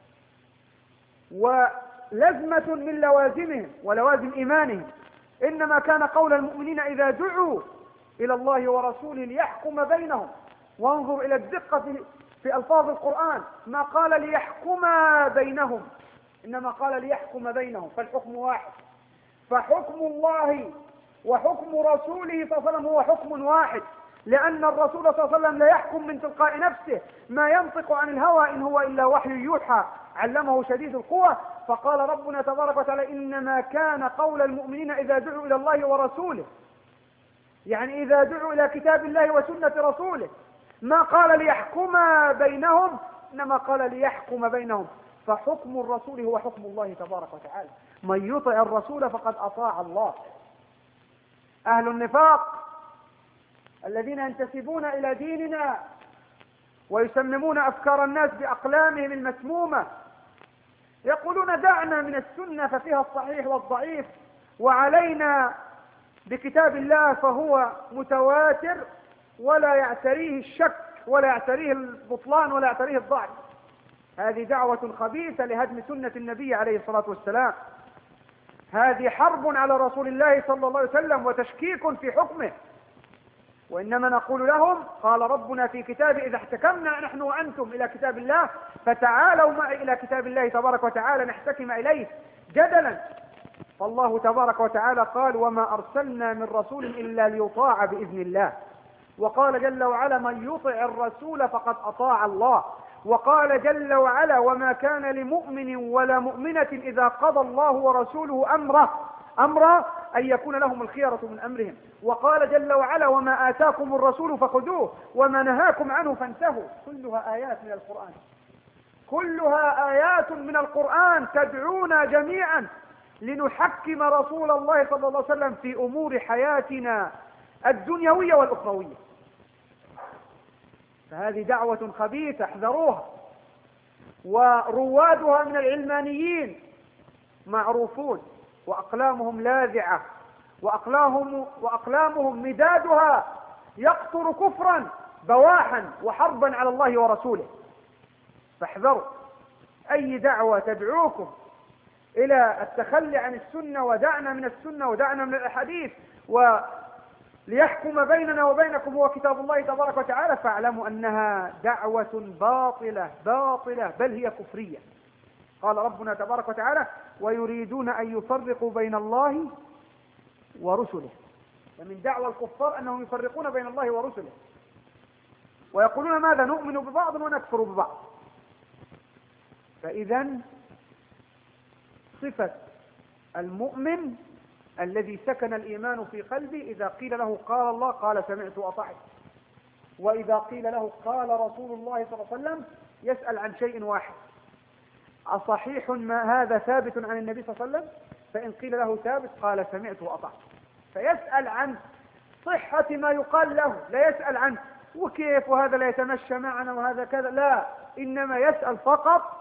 ولزمة من لوازمهم ولوازم إيمانهم. إنما كان قول المؤمنين إذا دعوا إلى الله ورسوله ليحكم بينهم. وانظر إلى الدقة في ألفاظ القرآن، ما قال ليحكم بينهم إنما قال ليحكم بينهم، فالحكم واحد. فحكم الله وحكم رسوله صلى الله عليه وسلم هو حكم واحد، لأن الرسول صلى الله عليه وسلم لا يحكم من تلقاء نفسه، ما ينطق عن الهوى إن هو إلا وحي يوحى علمه شديد القوى. فقال ربنا تبارك وتعالى إنما كان قول المؤمنين إذا دعوا إلى الله ورسوله، يعني إذا دعوا إلى كتاب الله وسنة رسوله، ما قال ليحكم بينهم إنما قال ليحكم بينهم. فحكم الرسول هو حكم الله تبارك وتعالى، من يطع الرسول فقد أطاع الله. أهل النفاق الذين ينتسبون إلى ديننا ويسممون أفكار الناس بأقلامهم المسمومة يقولون دعنا من السنة ففيها الصحيح والضعيف، وعلينا بكتاب الله فهو متواتر ولا يعتريه الشك ولا يعتريه البطلان ولا يعتريه الضعف. هذه دعوة خبيثة لهدم سنة النبي عليه الصلاة والسلام. هذه حرب على رسول الله صلى الله عليه وسلم وتشكيك في حكمه. وإنما نقول لهم قال ربنا في كتابه إذا احتكمنا نحن وأنتم إلى كتاب الله فتعالوا معي إلى كتاب الله تبارك وتعالى نحتكم إليه جدلا. فالله تبارك وتعالى قال وما أرسلنا من رسول إلا ليطاع بإذن الله. وقال جل وعلا من يطع الرسول فقد أطاع الله. وقال جل وعلا وما كان لمؤمن ولا مؤمنة إذا قضى الله ورسوله أمرا أن يكون لهم الخيرة من أمرهم. وقال جل وعلا وما آتاكم الرسول فخذوه وما نهاكم عنه فانتهوا. كلها آيات من القرآن، كلها آيات من القرآن تدعونا جميعا لنحكم رسول الله صلى الله عليه وسلم في أمور حياتنا الدنيوية والأخروية. فهذه دعوة خبيثة احذروها. وروادها من العلمانيين معروفون وأقلامهم لاذعة وأقلامهم مدادها يقطر كفرا بواحا وحربا على الله ورسوله. فاحذروا أي دعوة تدعوكم إلى التخلي عن السنة ودعنا من السنة ودعنا من الأحاديث وليحكم بيننا وبينكم هو كتاب الله تبارك وتعالى، فاعلموا أنها دعوة باطلة بل هي كفرية. قال ربنا تبارك وتعالى ويريدون أن يفرقوا بين الله ورسله. ومن دعوى الكفار أنهم يفرقون بين الله ورسله ويقولون ماذا نؤمن ببعض ونكفر ببعض. فإذا صفة المؤمن الذي سكن الإيمان في قلبه إذا قيل له قال الله قال سمعت وأطعت، وإذا قيل له قال رسول الله صلى الله عليه وسلم يسأل عن شيء واحد أصحيح ما هذا ثابت عن النبي صلى الله عليه وسلم؟ فإن قيل له ثابت قال سمعت وأطعت. فيسأل عن صحة ما يقال له، لا يسأل عن وكيف وهذا لا يتمشى معنا وهذا كذا، لا، إنما يسأل فقط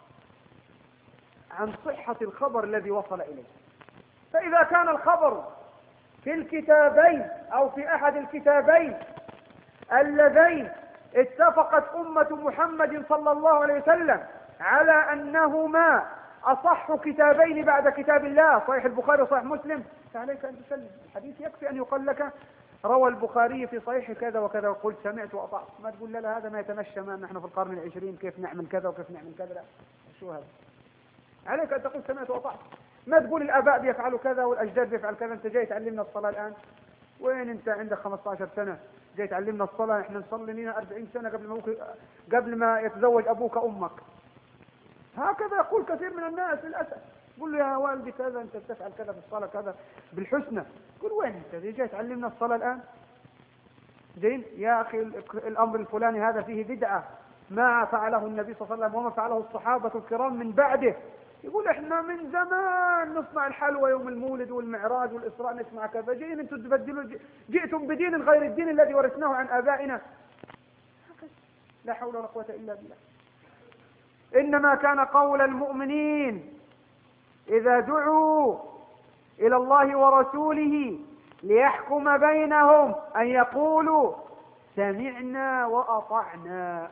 عن صحة الخبر الذي وصل إليه. فإذا كان الخبر في الكتابين أو في أحد الكتابين اللذين اتفقت أمة محمد صلى الله عليه وسلم على أنهما أصح كتابين بعد كتاب الله صحيح البخاري وصحيح مسلم، فعليك أن تسلم. الحديث يكفي أن يقال لك روى البخاري في صحيح كذا وكذا وقلت سمعت وأطعت. ما تقول لا هذا ما يتمشى ما نحن في القرن العشرين كيف نعمل كذا وكيف نعمل كذا، لا، شو هذا؟ عليك أن تقول سمعت وأطعت. ما تقول الآباء بيفعلوا كذا والأجداد بيفعل كذا. أنت جاي تعلمنا الصلاة الآن؟ وين أنت عندك 15 سنة جاي تعلمنا الصلاة؟ إحنا نصلي لنا 40 سنة قبل ما يتزوج أبوك أمك. هكذا يقول كثير من الناس للأسف. قل له يا والدي كذا أنت بتفعل كذا في الصلاة كذا بالحسنى. قل وين أنت جاي تعلمنا الصلاة الآن؟ زين يا أخي الأمر الفلاني هذا فيه بدعة ما فعله النبي صلى الله عليه وسلم وما فعله الصحابة الكرام من بعده. يقول احنا من زمان نصنع الحلوى يوم المولد والمعراج والإسراء نسمع كذا. جايين انتم تبدلوا، جئتم بدين غير الدين الذي ورثناه عن آبائنا. لا حول ولا قوة إلا بالله. إنما كان قول المؤمنين إذا دعوا إلى الله ورسوله ليحكم بينهم أن يقولوا سمعنا وأطعنا.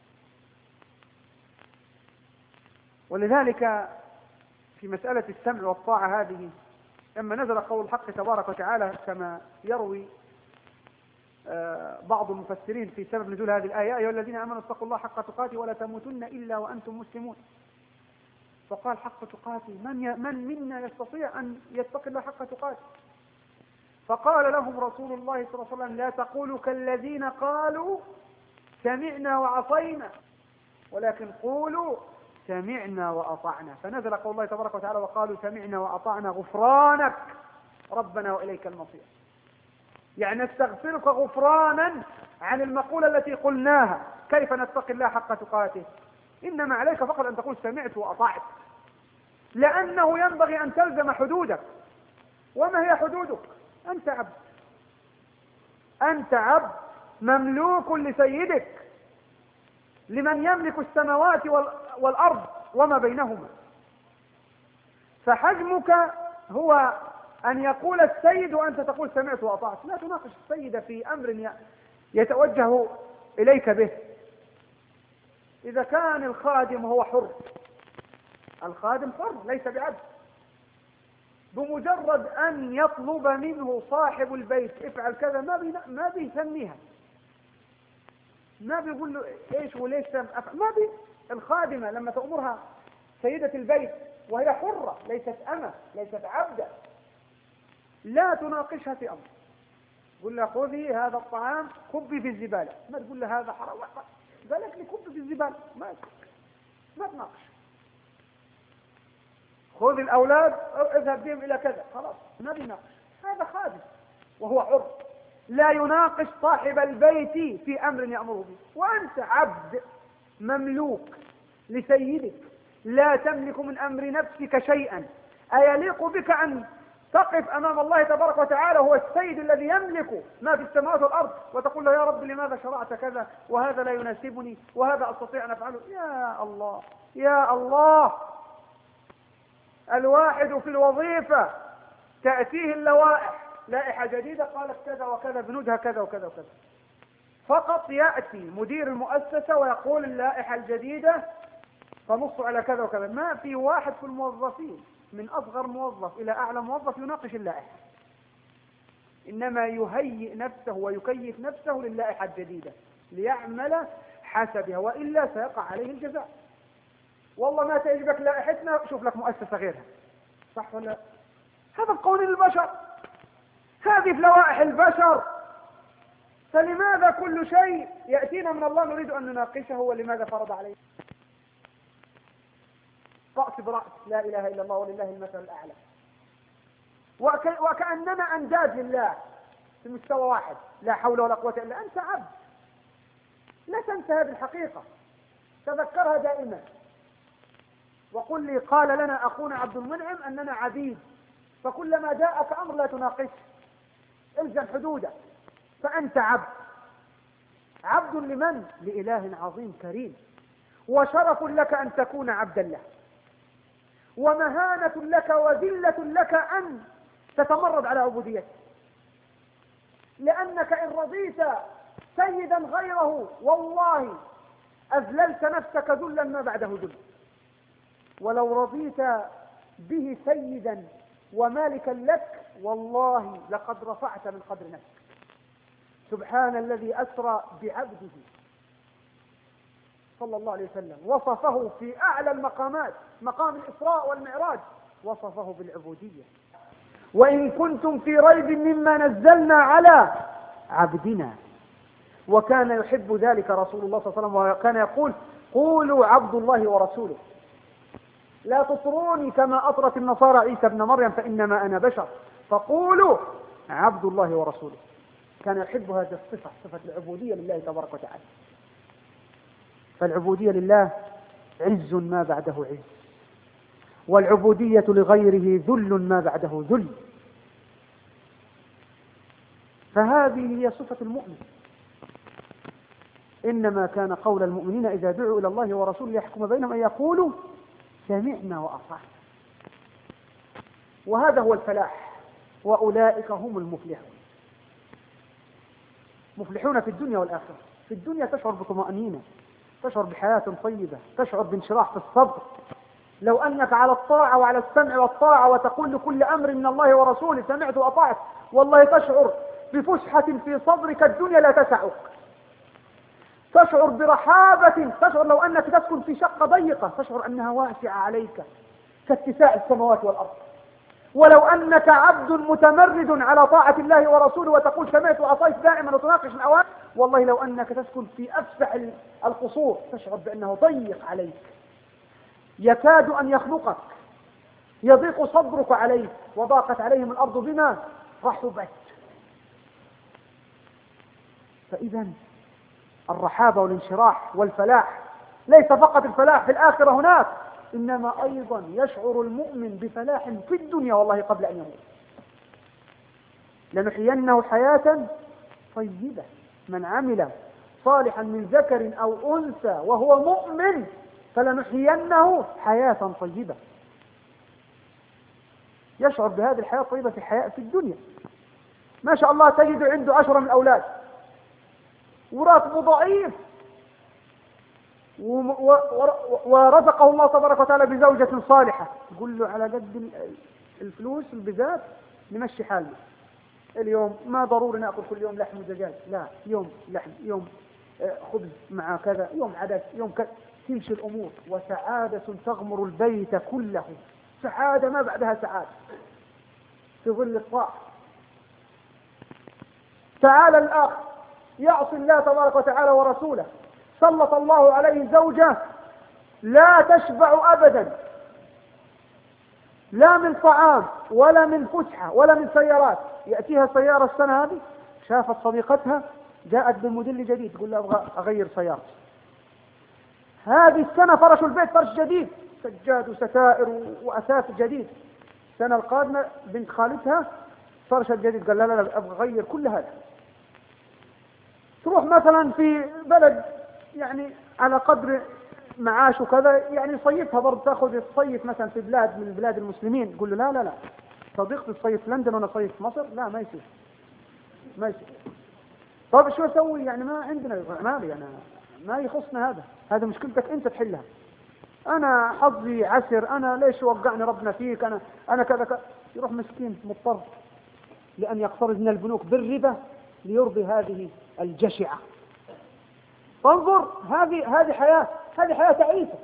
ولذلك في مسألة السمع والطاعة هذه لما نزل قول الحق تبارك وتعالى كما يروي بعض المفسرين في سبب نزول هذه الآية أيها الذين آمنوا اتقوا الله حق تقاته ولا تموتن إلا وأنتم مسلمون. فقال حق تقاته، من منا يستطيع أن يتقي الله حق تقاته؟ فقال لهم رسول الله صلى الله عليه وسلم لا تقولوا كالذين قالوا سمعنا وعصينا ولكن قولوا سمعنا وأطعنا. فنزل قول الله تبارك وتعالى وقالوا سمعنا وأطعنا غفرانك ربنا وإليك المصير. يعني نستغفرك غفرانا عن المقولة التي قلناها كيف نتقي الله حق تقاته. إنما عليك فقط أن تقول سمعت وأطعت، لأنه ينبغي أن تلزم حدودك. وما هي حدودك؟ أنت عبد مملوك لسيدك لمن يملك السماوات والأرض وما بينهما. فحجمك هو أن يقول السيد وأنت تقول سمعت وأطعت. لا تناقش السيد في أمر يتوجه إليك به. إذا كان الخادم هو حر، الخادم حر ليس بعبد. بمجرد أن يطلب منه صاحب البيت افعل كذا ما بيسميها، ما بيقول له ايش وليش افعل، ما بي. الخادمة لما تأمرها سيدة البيت وهي حرة ليست أمة ليست عبدة، لا تناقشها في أمر، قل لها خذي هذا الطعام كبي في الزبالة، ما تقول لها هذا حرام، قالت لي كبي في الزبالة، ما تناقش. خذ الأولاد اذهب بهم إلى كذا، خلاص ما بيناقش، هذا خادم وهو حر لا يناقش صاحب البيت في أمر يأمره به. وأنت عبد مملوك لسيدك لا تملك من أمر نفسك شيئا، أيليق بك أن تقف أمام الله تبارك وتعالى هو السيد الذي يملك ما في السماوات والأرض وتقول له يا رب لماذا شرعت كذا وهذا لا يناسبني وهذا أستطيع أن أفعله؟ يا الله يا الله. الواحد في الوظيفة تأتيه اللوائح، لائحة جديدة قالت كذا وكذا بنودها كذا وكذا وكذا، فقط يأتي مدير المؤسسة ويقول اللائحة الجديدة فنص على كذا وكذا. ما في واحد في الموظفين من أصغر موظف إلى أعلى موظف يناقش اللائحة، إنما يهيئ نفسه ويكيف نفسه للائحة الجديدة ليعمل حسبها، وإلا سيقع عليه الجزاء. والله ما تعجبك لائحتنا شوف لك مؤسسة غيرها، صح ولا؟ هذا قول البشر، هذه في لوائح البشر. فلماذا كل شيء يأتينا من الله نريد أن نناقشه؟ ولماذا فرض عليه؟ رأس برأس، لا إله إلا الله ولله المثل الأعلى، وكأننا أنداد لله في مستوى واحد، لا حول ولا قوة إلا. أنت عبد، لا تنسى هذه الحقيقة، تذكرها دائما. وقل لي قال لنا أخونا عبد المنعم أننا عبيد، فكلما جاءك أمر لا تناقشه، الزم حدوده، فأنت عبد. عبد لمن؟ لإله عظيم كريم، وشرف لك أن تكون عبدا له، ومهانة لك وذلة لك أن تتمرد على عبوديته، لأنك إن رضيت سيدا غيره والله أذللت نفسك ذلا ما بعده ذل، ولو رضيت به سيدا ومالكا لك والله لقد رفعت من قدر نفسك. سبحان الذي أسرى بعبده صلى الله عليه وسلم، وصفه في أعلى المقامات، مقام الإسراء والمعراج، وصفه بالعبودية. وإن كنتم في ريب مما نزلنا على عبدنا، وكان يحب ذلك رسول الله صلى الله عليه وسلم، وكان يقول قولوا عبد الله ورسوله، لا تطروني كما أطرت النصارى عيسى ابن مريم فإنما أنا بشر، فقولوا عبد الله ورسوله. كان يحب هذه الصفة، صفة العبودية لله تبارك وتعالى. فالعبودية لله عز ما بعده عز، والعبودية لغيره ذل ما بعده ذل. فهذه هي صفة المؤمن. إنما كان قول المؤمنين إذا دعوا إلى الله ورسوله ليحكم بينهم أن يقولوا سمعنا وأطعنا. وهذا هو الفلاح، وأولئك هم المفلحون. مفلحون في الدنيا والآخرة. في الدنيا تشعر بطمأنينة، تشعر بحياة طيبة، تشعر بانشراح في الصبر. لو أنك على الطاعة وعلى السمع والطاعة وتقول لكل أمر من الله ورسوله سمعت وأطعت، والله تشعر بفسحة في صدرك الدنيا لا تسعك، تشعر برحابة، تشعر لو أنك تسكن في شقة ضيقة تشعر أنها واسعة عليك كاتساع السماوات والأرض. ولو أنك عبد متمرد على طاعة الله ورسوله وتقول سمعت وأطيت دائما وتناقش الأوامر، والله لو أنك تسكن في أفسح القصور تشعر بأنه ضيق عليك، يكاد أن يخنقك، يضيق صدرك عليه، وضاقت عليهم الأرض بما رحبت. فإذا الرحابة والانشراح والفلاح ليس فقط الفلاح في الآخرة هناك، إنما أيضا يشعر المؤمن بفلاح في الدنيا والله قبل أن يموت. لنحيينه حياة طيبة، من عمل صالحا من ذكر أو أنثى وهو مؤمن فلنحيينه حياة طيبة. يشعر بهذه الحياة الطيبة في الدنيا. ما شاء الله تجد عنده 10 من الأولاد وراتبه ضعيف، ورزقه الله تبارك وتعالى بزوجة صالحة، يقول له على قد الفلوس بالذات نمشي حالنا. اليوم ما ضروري نأكل كل يوم لحم ودجاج، لا، يوم لحم، يوم خبز مع كذا، يوم عدس، يوم كذا، تمشي الأمور، وسعادة تغمر البيت كله، سعادة ما بعدها سعادة في ظل الطاعة. تعالى الآخ يعصي الله تبارك وتعالى ورسوله، سلط الله عليه زوجة لا تشبع أبدا، لا من طعام ولا من فسحة ولا من سيارات. يأتيها سيارة السنة هذه، شافت صديقتها جاءت بموديل جديد، تقول لها أبغى أغير سيارتي. هذه السنة فرشوا البيت فرش جديد، سجاد وستائر وأثاث جديد. السنة القادمة بنت خالتها فرش الجديد، قال لا لا لا أبغى أغير كل هذا. تروح مثلا في بلد يعني على قدر معاش وكذا، يعني صيفها برضه، تاخذ الصيف مثلا في بلاد من بلاد المسلمين، تقول له لا لا لا صديقتي الصيف في لندن وانا صيف في مصر، لا ما يصير ما يصير. طيب شو اسوي؟ يعني ما عندنا مالي، انا ما يخصنا هذا، هذا مشكلتك انت تحلها، انا حظي عسر، انا ليش وقعني ربنا فيك، انا كذا كذا. يروح مسكين مضطر لان يقترض من البنوك بالربا ليرضي هذه الجشعة. فانظر، هذه حياة تعيسة،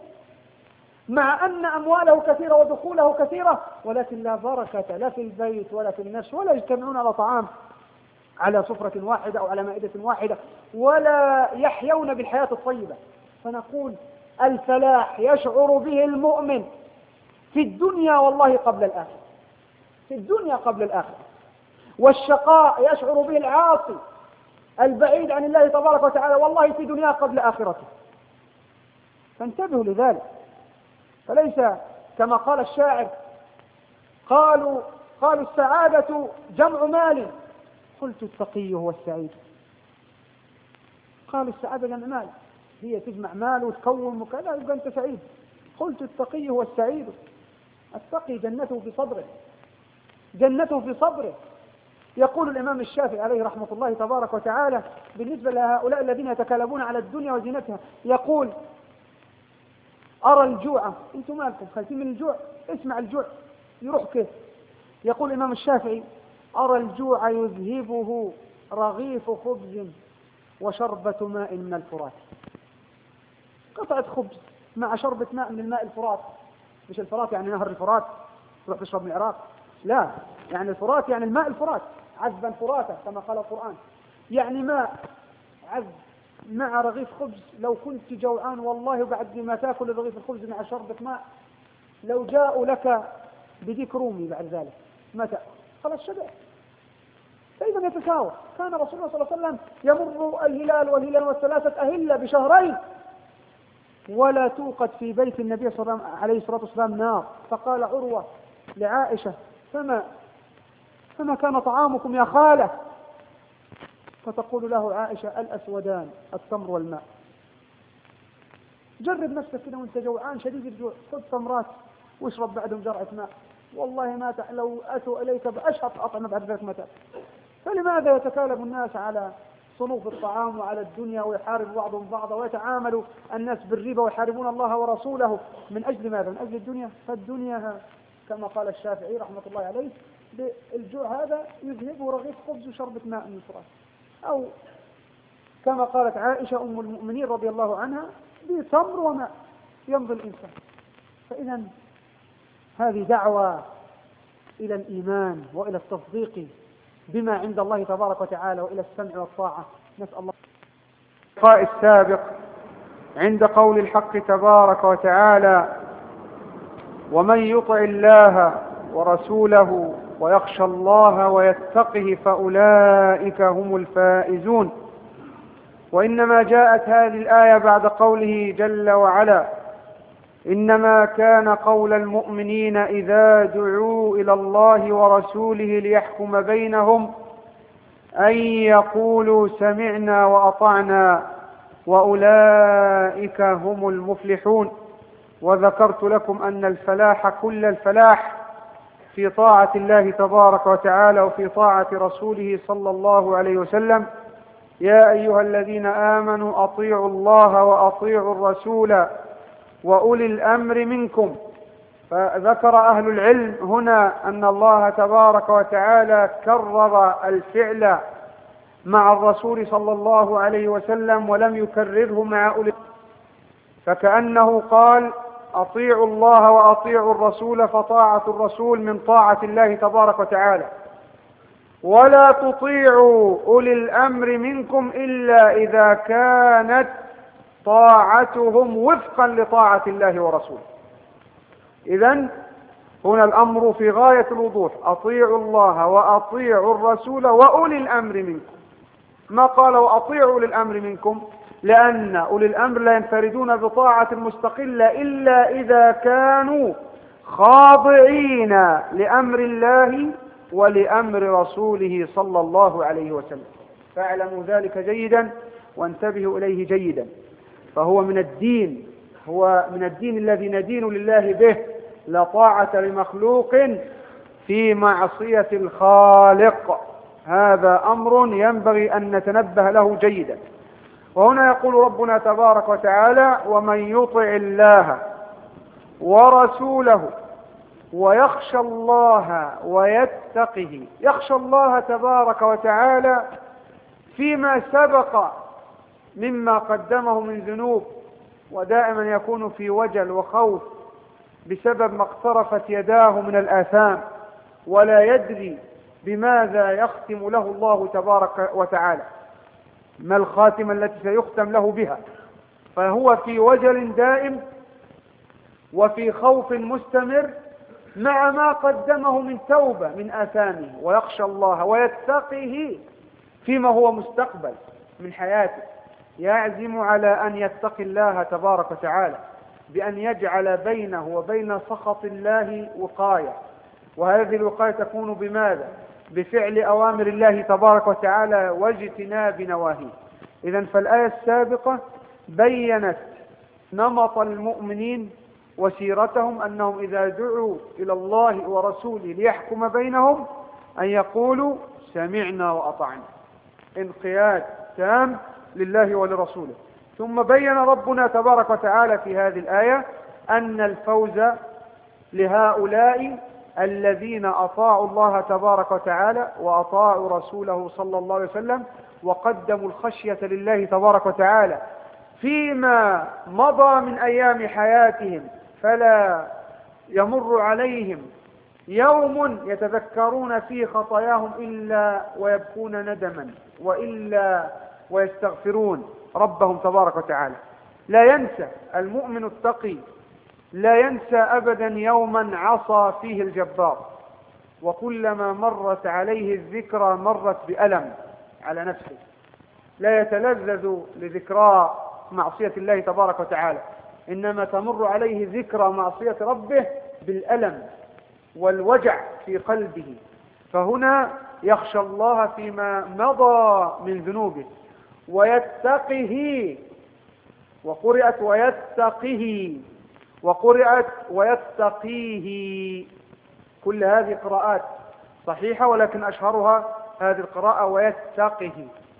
مع أن أمواله كثيرة ودخوله كثيرة، ولكن لا بركة لا في البيت ولا في النفس، ولا يجتمعون على طعام على سفرة واحدة أو على مائدة واحدة، ولا يحيون بالحياة الطيبة. فنقول الفلاح يشعر به المؤمن في الدنيا والله قبل الآخرة، في الدنيا قبل الآخرة. والشقاء يشعر به العاصي البعيد عن الله تبارك وتعالى والله في دنيا قبل آخرته. فانتبهوا لذلك. فليس كما قال الشاعر، قالوا السعادة جمع مال، قلت التقي هو السعيد. قالوا السعادة جمع مال، هي تجمع مال وتكون وكذا يبقى أنت سعيد. قلت التقي هو السعيد. التقي جنته في صدره، جنته في صدره. يقول الإمام الشافعي عليه رحمة الله تبارك وتعالى بالنسبة لهؤلاء الذين يتكالبون على الدنيا وزينتها، يقول أرى الجوع، أنتم مالكم خايفين من الجوع؟ اسمع الجوع يروح كيف. يقول الإمام الشافعي أرى الجوع يذهبه رغيف خبز وشربة ماء من الفرات. قطعة خبز مع شربة ماء من الماء الفرات. مش الفرات يعني نهر الفرات تروح تشرب من العراق، لا، يعني الفرات يعني الماء الفرات، عذبا فراتا كما قال القرآن، يعني ماء عذب مع رغيف خبز. لو كنت جوعان والله بعد ما تاكل رغيف الخبز مع شربة ماء، لو جاءوا لك بديك رومي بعد ذلك ما تأكل، خلاص شبعت. فإذا يتساوى. كان رسول الله صلى الله عليه وسلم يمر الهلال والهلال والثلاثة أهلة بشهرين ولا توقد في بيت النبي صلى الله عليه الصلاة والسلام نار. فقال عروة لعائشة فما كان طعامكم يا خالة؟ فتقول له عائشة الأسودان التمر والماء. جرب نفسك كده وانت جوعان شديد الجوع، خذ تمرات واشرب بعدهم جرعة ماء، والله ما لو أتوا إليك بأشهط أطعمة بعد ذلك ما تأكل. فلماذا يتكالب الناس على صنوف الطعام وعلى الدنيا ويحارب بعضهم بعضا ويتعامل الناس بالربا ويحاربون الله ورسوله من أجل ماذا؟ من أجل الدنيا. فالدنيا كما قال الشافعي رحمة الله عليه بالجوع هذا يذهبه رغيف خبز وشربة ماء من الفرات، أو كما قالت عائشة أم المؤمنين رضي الله عنها بتمر وماء يمضي الإنسان. فإذا هذه دعوة إلى الإيمان وإلى التصديق بما عند الله تبارك وتعالى وإلى السمع والطاعة. نسأل الله. اللقاء السابق عند قول الحق تبارك وتعالى ومن يطع الله ورسوله ويخشى الله ويتقه فأولئك هم الفائزون. وإنما جاءت هذه الآية بعد قوله جل وعلا إنما كان قول المؤمنين إذا دعوا إلى الله ورسوله ليحكم بينهم أن يقولوا سمعنا وأطعنا وأولئك هم المفلحون. وذكرت لكم أن الفلاح كل الفلاح في طاعة الله تبارك وتعالى وفي طاعة رسوله صلى الله عليه وسلم. يا أيها الذين آمنوا أطيعوا الله وأطيعوا الرسول وأولي الأمر منكم فذكر أهل العلم هنا أن الله تبارك وتعالى كرر الفعل مع الرسول صلى الله عليه وسلم ولم يكرره مع أولي، فكأنه قال أطيعوا الله وأطيعوا الرسول، فطاعة الرسول من طاعة الله تبارك وتعالى، ولا تطيعوا أولي الأمر منكم إلا إذا كانت طاعتهم وفقا لطاعة الله ورسوله. إذن هنا الأمر في غاية الوضوح، أطيعوا الله وأطيعوا الرسول وأولي الأمر منكم. ما قال وأطيعوا أولي الأمر منكم؟ لأن أولي الأمر لا ينفردون بطاعة مستقلة إلا إذا كانوا خاضعين لأمر الله ولأمر رسوله صلى الله عليه وسلم. فاعلموا ذلك جيدا وانتبهوا إليه جيدا، فهو من الدين، هو من الدين الذي ندين لله به، لا طاعة لمخلوق في معصية الخالق. هذا أمر ينبغي أن نتنبه له جيدا. وهنا يقول ربنا تبارك وتعالى ومن يطع الله ورسوله ويخشى الله ويتقه. يخشى الله تبارك وتعالى فيما سبق مما قدمه من ذنوب، ودائما يكون في وجل وخوف بسبب ما اقترفت يداه من الآثام، ولا يدري بماذا يختم له الله تبارك وتعالى، ما الخاتمة التي سيختم له بها، فهو في وجل دائم وفي خوف مستمر مع ما قدمه من توبة من آثامه. ويخشى الله ويتقه فيما هو مستقبل من حياته، يعزم على أن يتقي الله تبارك وتعالى بأن يجعل بينه وبين سخط الله وقاية. وهذه الوقاية تكون بماذا؟ بفعل أوامر الله تبارك وتعالى واجتناب نواهيه. إذن فالآية السابقة بيّنت نمط المؤمنين وسيرتهم، أنهم إذا دعوا إلى الله ورسوله ليحكم بينهم أن يقولوا سمعنا وأطعنا، انقياد تام لله ولرسوله. ثم بين ربنا تبارك وتعالى في هذه الآية أن الفوز لهؤلاء الذين أطاعوا الله تبارك وتعالى وأطاعوا رسوله صلى الله عليه وسلم وقدموا الخشية لله تبارك وتعالى فيما مضى من أيام حياتهم، فلا يمر عليهم يوم يتذكرون فيه خطاياهم إلا ويبكون ندما، وإلا ويستغفرون ربهم تبارك وتعالى. لا ينسى المؤمن التقي، لا ينسى أبدا يوما عصى فيه الجبار، وكلما مرت عليه الذكرى مرت بألم على نفسه، لا يتلذذ لذكرى معصية الله تبارك وتعالى، إنما تمر عليه ذكرى معصية ربه بالألم والوجع في قلبه. فهنا يخشى الله فيما مضى من ذنوبه ويتقه، وقرأت ويتقه وقرأت ويتقيه. كل هذه قراءات صحيحة، ولكن أشهرها هذه القراءة ويتقه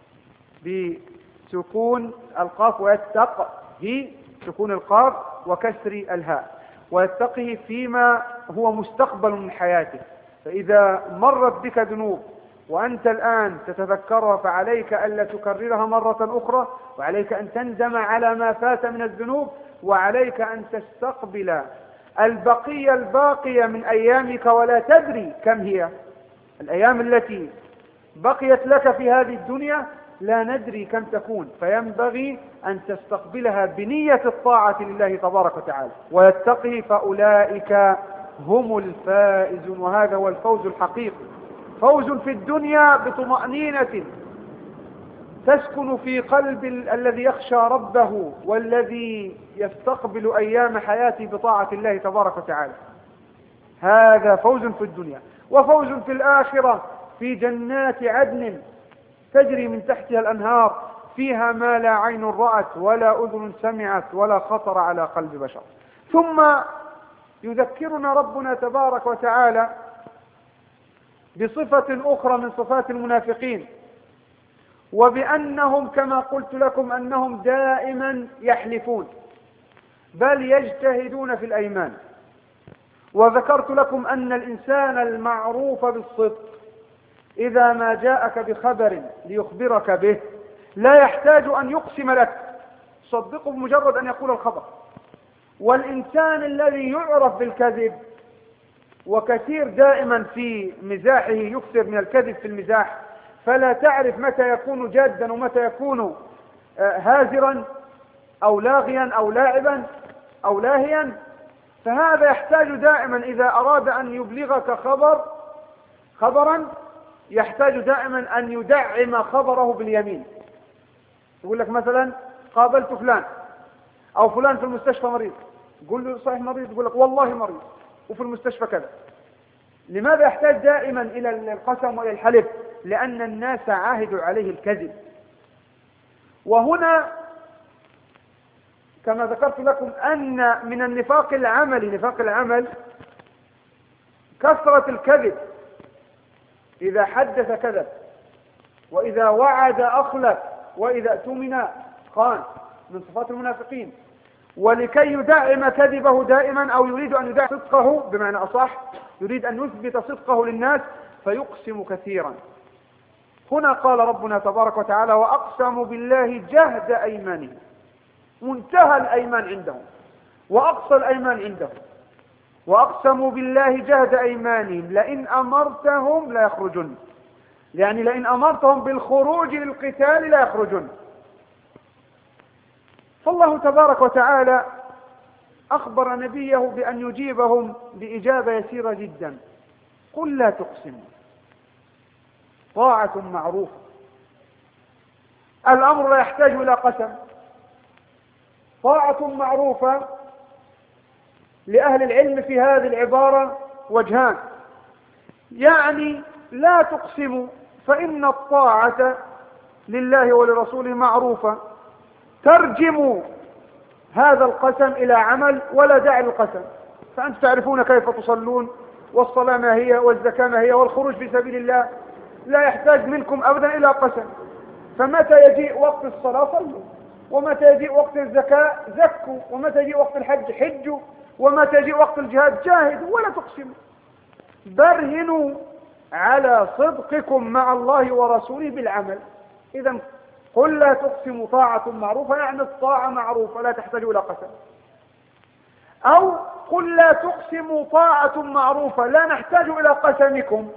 بسكون القاف، ويتقه سكون القاف وكسر الهاء، ويتقه فيما هو مستقبل من حياته. فإذا مرت بك ذنوب وأنت الآن تتذكرها فعليك ألا تكررها مرة أخرى، وعليك أن تندم على ما فات من الذنوب، وعليك أن تستقبل البقية الباقية من أيامك، ولا تدري كم هي الأيام التي بقيت لك في هذه الدنيا، لا ندري كم تكون، فينبغي أن تستقبلها بنية الطاعة لله تبارك وتعالى. ويتقي فأولئك هم الفائزون، وهذا هو الفوز الحقيقي، فوز في الدنيا بطمأنينة تسكن في قلب الذي يخشى ربه والذي يستقبل أيام حياته بطاعة الله تبارك وتعالى. هذا فوز في الدنيا. وفوز في الآخرة في جنات عدن تجري من تحتها الأنهار، فيها ما لا عين رأت ولا أذن سمعت ولا خطر على قلب بشر. ثم يذكرنا ربنا تبارك وتعالى بصفة أخرى من صفات المنافقين، وبأنهم كما قلت لكم أنهم دائما يحلفون، بل يجتهدون في الأيمان، وذكرت لكم أن الإنسان المعروف بالصدق إذا ما جاءك بخبر ليخبرك به لا يحتاج أن يقسم لك، صدقه بمجرد أن يقول الخبر. والإنسان الذي يعرف بالكذب وكثير دائما في مزاحه يكثر من الكذب في المزاح، فلا تعرف متى يكون جادا ومتى يكون هازرا أو لاغيا أو لاعبا أو لاهيا، فهذا يحتاج دائما إذا أراد أن يبلغك خبرا يحتاج دائما أن يدعم خبره باليمين. يقول لك مثلا قابلت فلان أو فلان في المستشفى مريض، يقول له صحيح مريض؟ يقول لك والله مريض وفي المستشفى كذا. لماذا يحتاج دائما إلى القسم وإلى الحلف؟ لأن الناس عاهدوا عليه الكذب. وهنا كما ذكرت لكم أن من النفاق العملي، نفاق العمل كثرة الكذب، إذا حدث كذب، وإذا وعد أخلف، وإذا اؤتمن خان، من صفات المنافقين. ولكي يدعم كذبه دائما أو يريد أن يدعم صدقه بمعنى أصح، يريد أن يثبت صدقه للناس فيقسم كثيرا. هنا قال ربنا تبارك وتعالى وأقسموا بالله جهد أيمانهم، منتهى الأيمان عندهم وأقصى الأيمان عندهم. وأقسموا بالله جهد أيمانهم لئن أمرتهم لا يخرجن، يعني لئن أمرتهم بالخروج للقتال لا يخرجن. فالله تبارك وتعالى أخبر نبيه بأن يجيبهم بإجابة يسيرة جدا: قل لا تقسموا، طاعة معروفة. الأمر لا يحتاج إلى قسم، طاعة معروفة. لأهل العلم في هذه العبارة وجهان، يعني لا تقسموا فإن الطاعة لله ولرسوله معروفة، ترجموا هذا القسم إلى عمل ولا داعي للقسم. فأنتم تعرفون كيف تصلون، والصلاة ما هي، والزكاة ما هي، والخروج في سبيل الله، لا يحتاج منكم أبدا إلى قسم. فمتى يجيء وقت الصلاة صلوا، ومتى يجيء وقت الزكاة زكوا، ومتى يجيء وقت الحج حجوا، ومتى يجيء وقت الجهاد جاهدوا، ولا تقسموا. برهنوا على صدقكم مع الله ورسوله بالعمل. إذا قل لا تقسموا طاعة معروفة، يعني الطاعة معروفة لا تحتاج إلى قسم. أو قل لا تقسموا طاعة معروفة لا نحتاج إلى قسمكم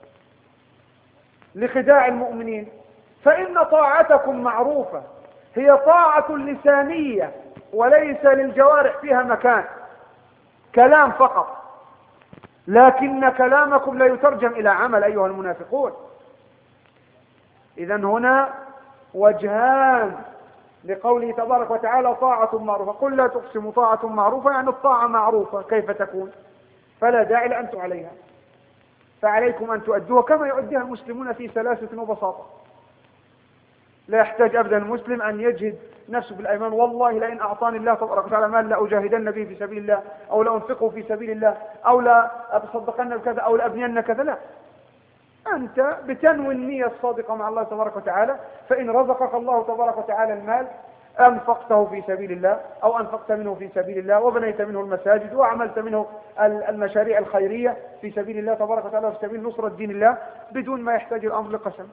لخداع المؤمنين، فإن طاعتكم معروفة، هي طاعة لسانية وليس للجوارح فيها مكان، كلام فقط، لكن كلامكم لا يترجم إلى عمل أيها المنافقون. إذن هنا وجهان لقوله تبارك وتعالى طاعة معروفة. قل لا تقسموا طاعة معروفة، يعني الطاعة معروفة كيف تكون؟ فلا داعي لأنتم عليها، فعليكم أن تؤدوها كما يؤديها المسلمون في سلاسة وبساطة. لا يحتاج أبدا المسلم أن يجهد نفسه بالأيمان: والله لئن أعطاني الله تبارك وتعالى مال لأجاهدن به في سبيل الله، أو لأنفقه في سبيل الله، أو لا أتصدقن بكذا، أو لأبنين كذا. لا، أنت بتنوي النية الصادقة مع الله تبارك وتعالى، فإن رزقك الله تبارك وتعالى المال أنفقته في سبيل الله، أو أنفقت منه في سبيل الله، وبنيت منه المساجد، وعملت منه المشاريع الخيرية في سبيل الله تبارك وتعالى، في سبيل نصرة دين الله، بدون ما يحتاج الأمر لقسم.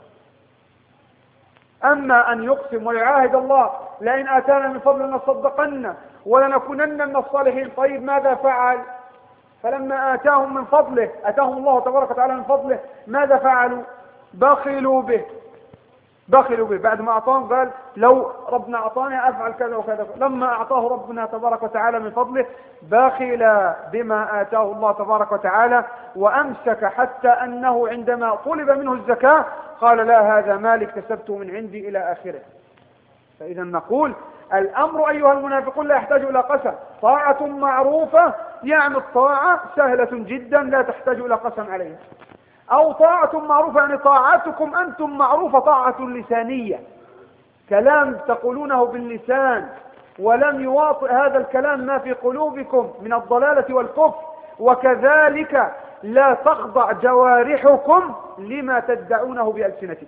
أما أن يقسم ويعاهد الله: لئن آتانا من فضل لنصدقن ولنكونن من الصالحين. طيب ماذا فعل؟ فلما آتاهم من فضله، آتاهم الله تبارك وتعالى من فضله، ماذا فعلوا؟ بخلوا به. بعد ما أعطاهم قال: لو ربنا أعطاني أفعل كذا وكذا. لما أعطاه ربنا تبارك وتعالى من فضله بخل بما آتاه الله تبارك وتعالى، وأمسك، حتى أنه عندما طلب منه الزكاة قال: لا، هذا مال اكتسبته من عندي، إلى آخره. فإذا نقول الأمر أيها المنافقون لا يحتاج إلى قسم. طاعة معروفة، يعني الطاعة سهلة جدا لا تحتاج إلى قسم عليها. أو طاعة معروفة، يعني طاعتكم أنتم معروفة، طاعة لسانية، كلام تقولونه باللسان، ولم يواطئ هذا الكلام ما في قلوبكم من الضلالة والكفر، وكذلك لا تخضع جوارحكم لما تدعونه بألسنتكم.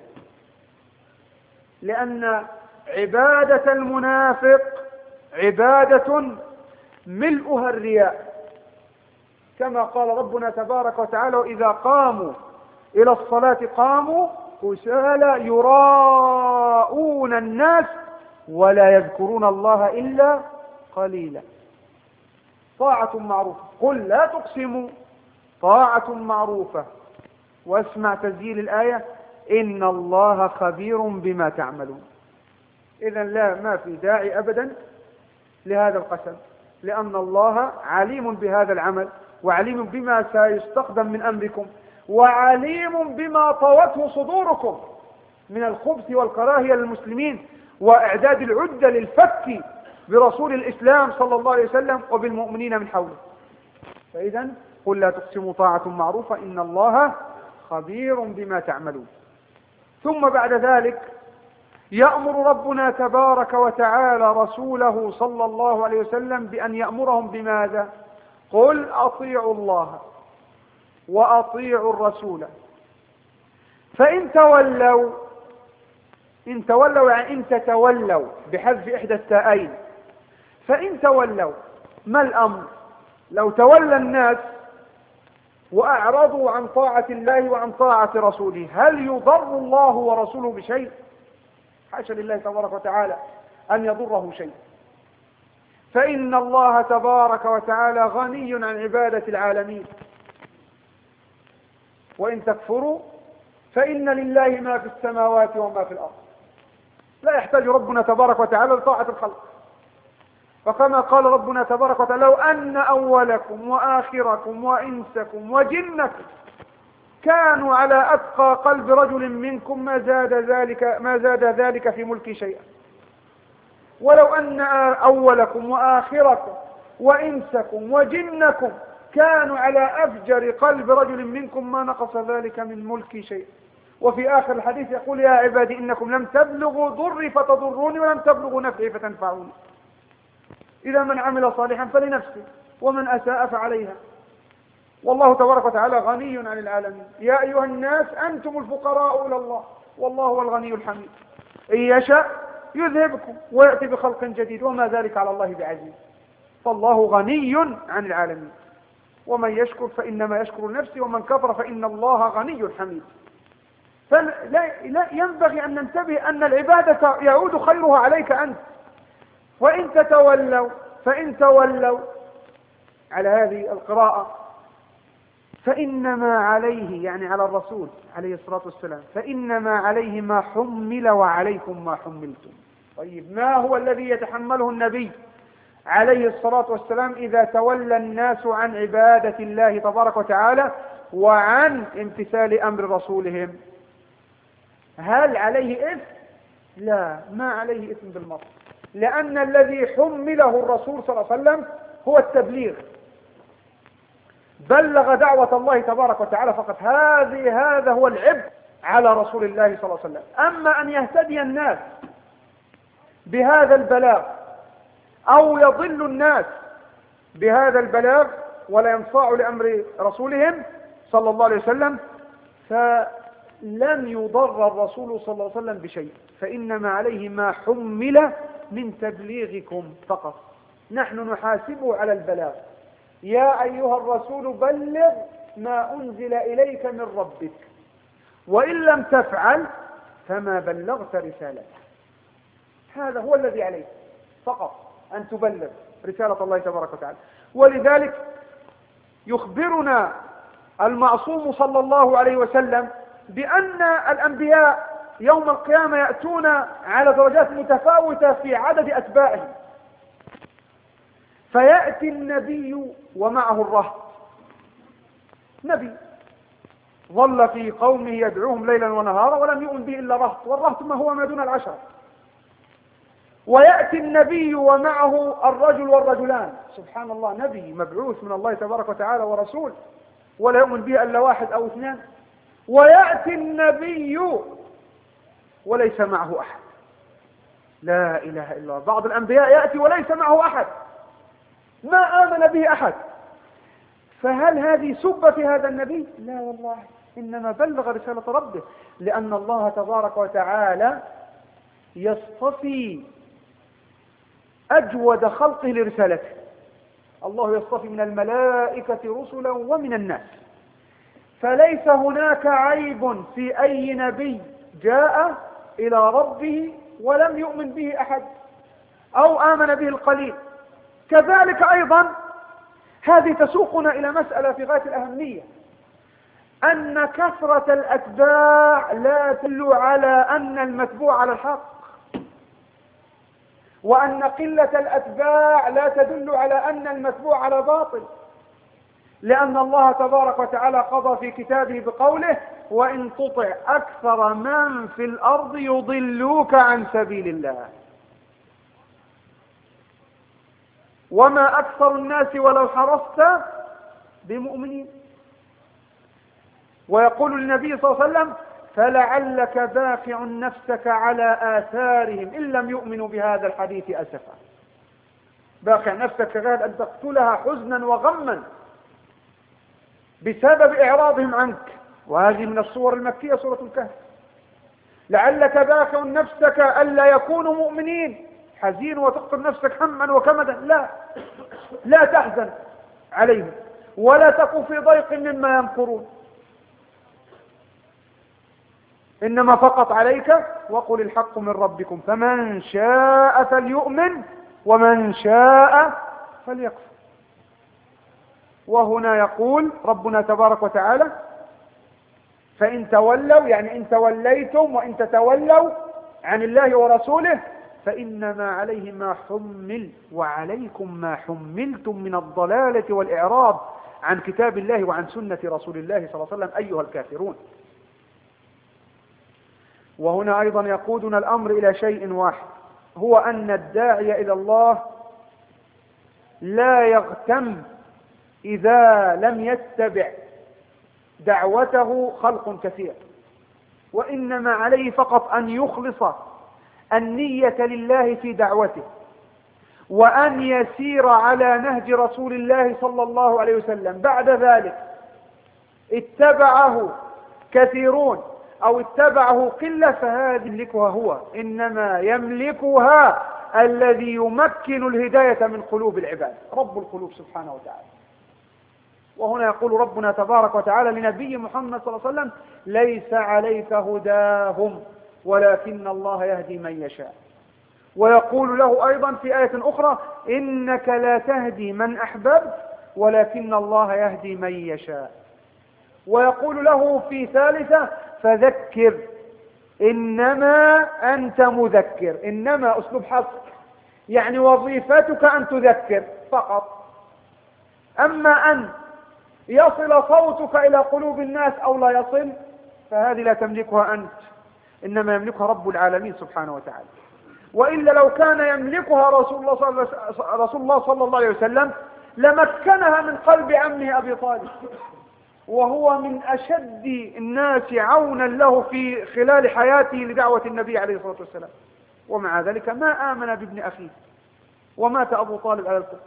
لأن عبادة المنافق عبادة ملؤها الرياء، كما قال ربنا تبارك وتعالى: وإذا قاموا إلى الصلاة قاموا كسالى يراءون الناس ولا يذكرون الله إلا قليلا. طاعة معروفة. قل لا تقسموا، طاعة معروفة. واسمع تسجيل الآية: إن الله خبير بما تعملون. إذن لا، ما في داعي أبدا لهذا القسم، لأن الله عليم بهذا العمل، وعليم بما سيستخدم من أمركم، وعليم بما طوته صدوركم من الخبث والكراهية للمسلمين، وإعداد العدة للفك برسول الإسلام صلى الله عليه وسلم وبالمؤمنين من حوله. فإذا قل لا تقسموا، طاعة معروفة، إن الله خبير بما تعملون. ثم بعد ذلك يأمر ربنا تبارك وتعالى رسوله صلى الله عليه وسلم بأن يأمرهم بماذا؟ قل أطيعوا الله وأطيعوا الرسول فإن تولوا. إن تولوا يعني إن تتولوا بحذف إحدى التاءين. فإن تولوا ما الأمر؟ لو تولى الناس وأعرضوا عن طاعة الله وعن طاعة رسوله، هل يضر الله ورسوله بشيء؟ حاشا لله تبارك وتعالى أن يضره شيء. فإن الله تبارك وتعالى غني عن عبادة العالمين. وإن تكفروا فإن لله ما في السماوات وما في الأرض. لا يحتاج ربنا تبارك وتعالى لطاعة الخلق. فكما قال ربنا تبارك وتعالى: لو أن أولكم وآخركم وإنسكم وجنكم كانوا على أتقى قلب رجل منكم ما زاد ذلك في ملكي شيئا. ولو أن أولكم وآخركم وإنسكم وجنكم كانوا على أفجر قلب رجل منكم ما نقص ذلك من ملكي شيئا. وفي آخر الحديث يقول: يا عبادي إنكم لم تبلغوا ضري فتضروني ولم تبلغوا نفعي فتنفعوني. إذا من عمل صالحا فلنفسه ومن أساء فعليها، والله تبارك وتعالى غني عن العالمين. يا أيها الناس أنتم الفقراء إلى الله والله هو الغني الحميد. إن يشاء يذهبكم ويأتي بخلق جديد وما ذلك على الله بعزيز. فالله غني عن العالمين. ومن يشكر فإنما يشكر نفسه ومن كفر فإن الله غني حميد. فلا ينبغي أن ننتبه أن العبادة يعود خيرها عليك أنت. وإن تتولوا فإن تولوا على هذه القراءة فإنما عليه، يعني على الرسول عليه الصلاة والسلام، فإنما عليه ما حمل وعليكم ما حملتم. طيب ما هو الذي يتحمله النبي عليه الصلاة والسلام إذا تولى الناس عن عبادة الله تبارك وتعالى وعن امتثال أمر رسولهم؟ هل عليه إثم؟ لا، ما عليه إثم بالمرة، لأن الذي حمله الرسول صلى الله عليه وسلم هو التبليغ. بلغ دعوة الله تبارك وتعالى فقط. هذا هو العبء على رسول الله صلى الله عليه وسلم. أما أن يهتدي الناس بهذا البلاغ أو يضل الناس بهذا البلاغ ولا ينصاعوا لأمر رسولهم صلى الله عليه وسلم، فلن يضر الرسول صلى الله عليه وسلم بشيء. فإنما عليه ما حمل من تبليغكم فقط. نحن نحاسبه على البلاغ. يا أيها الرسول بلغ ما أنزل إليك من ربك وإن لم تفعل فما بلغت رسالته. هذا هو الذي عليك فقط، أن تبلغ رسالة الله تبارك وتعالى. ولذلك يخبرنا المعصوم صلى الله عليه وسلم بأن الأنبياء يوم القيامة يأتون على درجات متفاوتة في عدد أتباعهم. فيأتي النبي ومعه الرهط. نبي ظل في قومه يدعوهم ليلا ونهارا ولم يؤمن به إلا رهط، والرهط ما هو ما دون العشر. ويأتي النبي ومعه الرجل والرجلان. سبحان الله، نبي مبعوث من الله تبارك وتعالى ورسول ولا يؤمن به إلا واحد أو اثنان. ويأتي النبي وليس معه أحد. لا إله إلا الله. بعض الأنبياء يأتي وليس معه أحد، ما آمن به أحد. فهل هذه سبة في هذا النبي؟ لا والله، إنما بلغ رسالة ربه، لأن الله تبارك وتعالى يصطفي أجود خلقه لرسالته. الله يصطفي من الملائكة رسلا ومن الناس، فليس هناك عيب في أي نبي جاء إلى ربه ولم يؤمن به أحد أو آمن به القليل. كذلك أيضا هذه تسوقنا إلى مسألة في غاية الأهمية، أن كثرة الأتباع لا تدل على أن المتبوع على الحق، وأن قلة الأتباع لا تدل على أن المتبوع على باطل، لأن الله تبارك وتعالى قضى في كتابه بقوله: وإن تطع أكثر من في الأرض يضلوك عن سبيل الله وما أكثر الناس ولو حرصت بمؤمنين. ويقول النبي صلى الله عليه وسلم: فلعلك باخع نفسك على آثارهم إن لم يؤمنوا بهذا الحديث أسفا. باخع نفسك غير أن تقتلها حزنا وغما بسبب إعراضهم عنك. وهذه من الصور المكية سورة الكهف. لعلك باخع نفسك ألا يكونوا مؤمنين، حزين وتقتل نفسك هما وكمدا، لا تحزن عليهم ولا تكن في ضيق مما يمكرون، إنما فقط عليك وقل الحق من ربكم فمن شاء فليؤمن ومن شاء فليكفر. وهنا يقول ربنا تبارك وتعالى: فإن تولوا، يعني إن توليتم وإن تتولوا عن الله ورسوله فإنما عليه ما حمل وعليكم ما حملتم من الضلالة والإعراض عن كتاب الله وعن سنة رسول الله صلى الله عليه وسلم أيها الكافرون. وهنا أيضا يقودنا الأمر إلى شيء واحد، هو أن الداعي إلى الله لا يغتم إذا لم يتبع دعوته خلق كثير، وإنما عليه فقط أن يخلص النية لله في دعوته، وأن يسير على نهج رسول الله صلى الله عليه وسلم. بعد ذلك اتبعه كثيرون أو اتبعه قلة فهذه يملكها هو، إنما يملكها الذي يمكن الهداية من قلوب العباد، رب القلوب سبحانه وتعالى. وهنا يقول ربنا تبارك وتعالى لنبي محمد صلى الله عليه وسلم: ليس عليك هداهم ولكن الله يهدي من يشاء. ويقول له أيضا في آية أخرى: إنك لا تهدي من أحببت ولكن الله يهدي من يشاء. ويقول له في ثالثة: فذكر إنما أنت مذكر. إنما أسلوب حصر، يعني وظيفتك أن تذكر فقط، أما أن يصل صوتك إلى قلوب الناس أو لا يصل فهذه لا تملكها أنت، إنما يملكها رب العالمين سبحانه وتعالى. وإلا لو كان يملكها رسول الله صلى الله عليه وسلم لمكنها من قلب عمه أبي طالب، وهو من أشد الناس عونا له في خلال حياته لدعوة النبي عليه الصلاة والسلام، ومع ذلك ما آمن بابن أخيه ومات أبو طالب على الكفر.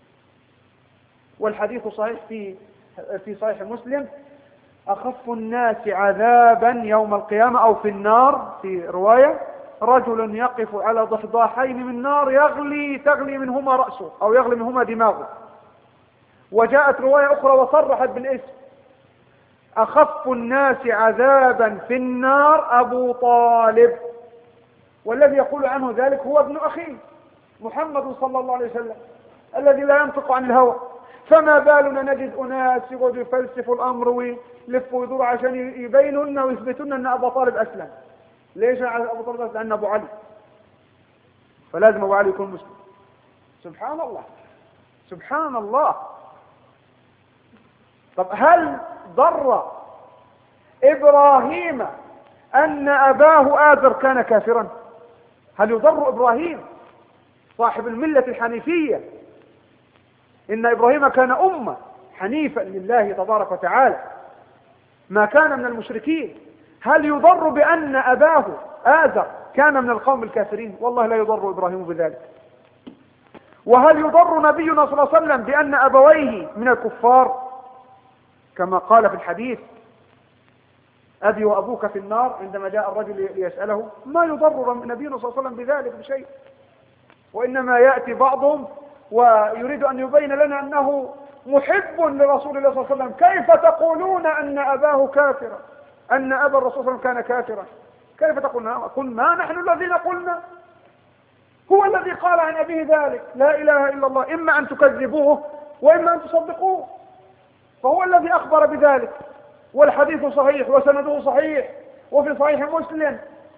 والحديث صحيح في صحيح مسلم: أخف الناس عذابا يوم القيامة أو في النار في رواية رجل يقف على ضحضاحين من نار تغلي منهما رأسه أو يغلي منهما دماغه. وجاءت رواية أخرى وصرحت بالاسم: أخف الناس عذابا في النار أبو طالب. والذي يقول عنه ذلك هو ابن أخيه محمد صلى الله عليه وسلم الذي لا ينطق عن الهوى. فما بالنا نجد أناس يقعدوا يفلسفوا الأمر ويلفوا ويدوروا عشان يبينوا لنا ويثبتوا لنا أن أبو طالب أسلم. ليش أبو طالب أسلم؟ لأن أبو علي، فلازم أبو علي يكون مسلم. سبحان الله سبحان الله. طب هل ضر إبراهيم أن أباه آزر كان كافرا؟ هل يضر إبراهيم صاحب الملة الحنيفية؟ إن إبراهيم كان أمة حنيفا لله تبارك وتعالى، ما كان من المشركين. هل يضر بأن أباه آزر كان من القوم الكافرين؟ والله لا يضر إبراهيم بذلك. وهل يضر نبينا صلى الله عليه وسلم بأن أبويه من الكفار كما قال في الحديث: أبي وأبوك في النار، عندما جاء الرجل ليسأله؟ ما يضر نبينا صلى الله عليه وسلم بذلك بشيء، وإنما يأتي بعضهم ويريد أن يبين لنا أنه محب لرسول الله صلى الله عليه وسلم. كيف تقولون أن أباه كافرا، أن أبا الرسول صلى الله عليه وسلم كان كافرا؟ كيف تقولون؟ قل ما نحن الذين قلنا، هو الذي قال عن أبيه ذلك، لا إله إلا الله، إما أن تكذبوه وإما أن تصدقوه، فهو الذي أخبر بذلك، والحديث صحيح وسنده صحيح وفي صحيح مسلم.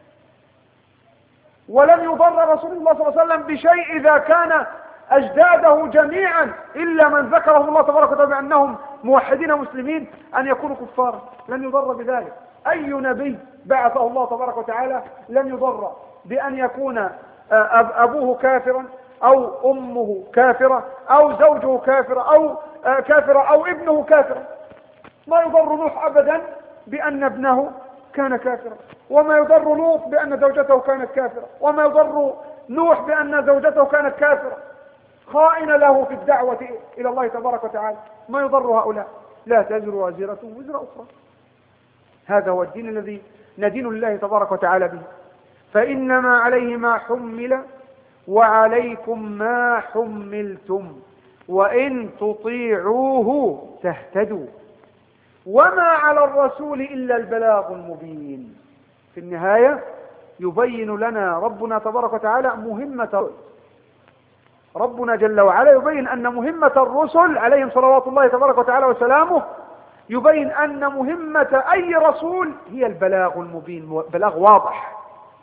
ولم يضر رسول الله صلى الله عليه وسلم بشيء إذا كان أجداده جميعا إلا من ذكره الله تبارك وتعالى بأنهم موحدين مسلمين أن يكونوا كفارا، لن يضر بذلك. أي نبي بعثه الله تبارك وتعالى لن يضر بأن يكون أبوه كافرا أو أمه كافرة أو زوجه كافرة أو ابنه كافرا. ما يضر نوح أبدا بأن ابنه كان كافرا، وما يضر لوط بأن زوجته كانت كافرة، وما يضر نوح بأن زوجته كانت كافرة خائنة له في الدعوة إلى الله تبارك وتعالى. ما يضر هؤلاء. لا تزر وازرة وزر أخرى. هذا هو الدين الذي ندين الله تبارك وتعالى به. فإنما عليه ما حمل وعليكم ما حملتم وإن تطيعوه تهتدوا وما على الرسول إلا البلاغ المبين. في النهاية يبين لنا ربنا تبارك وتعالى مهمة، ربنا جل وعلا يبين أن مهمة الرسل عليهم صلوات الله تبارك وتعالى وسلامه، يبين أن مهمة أي رسول هي البلاغ المبين، بلاغ واضح،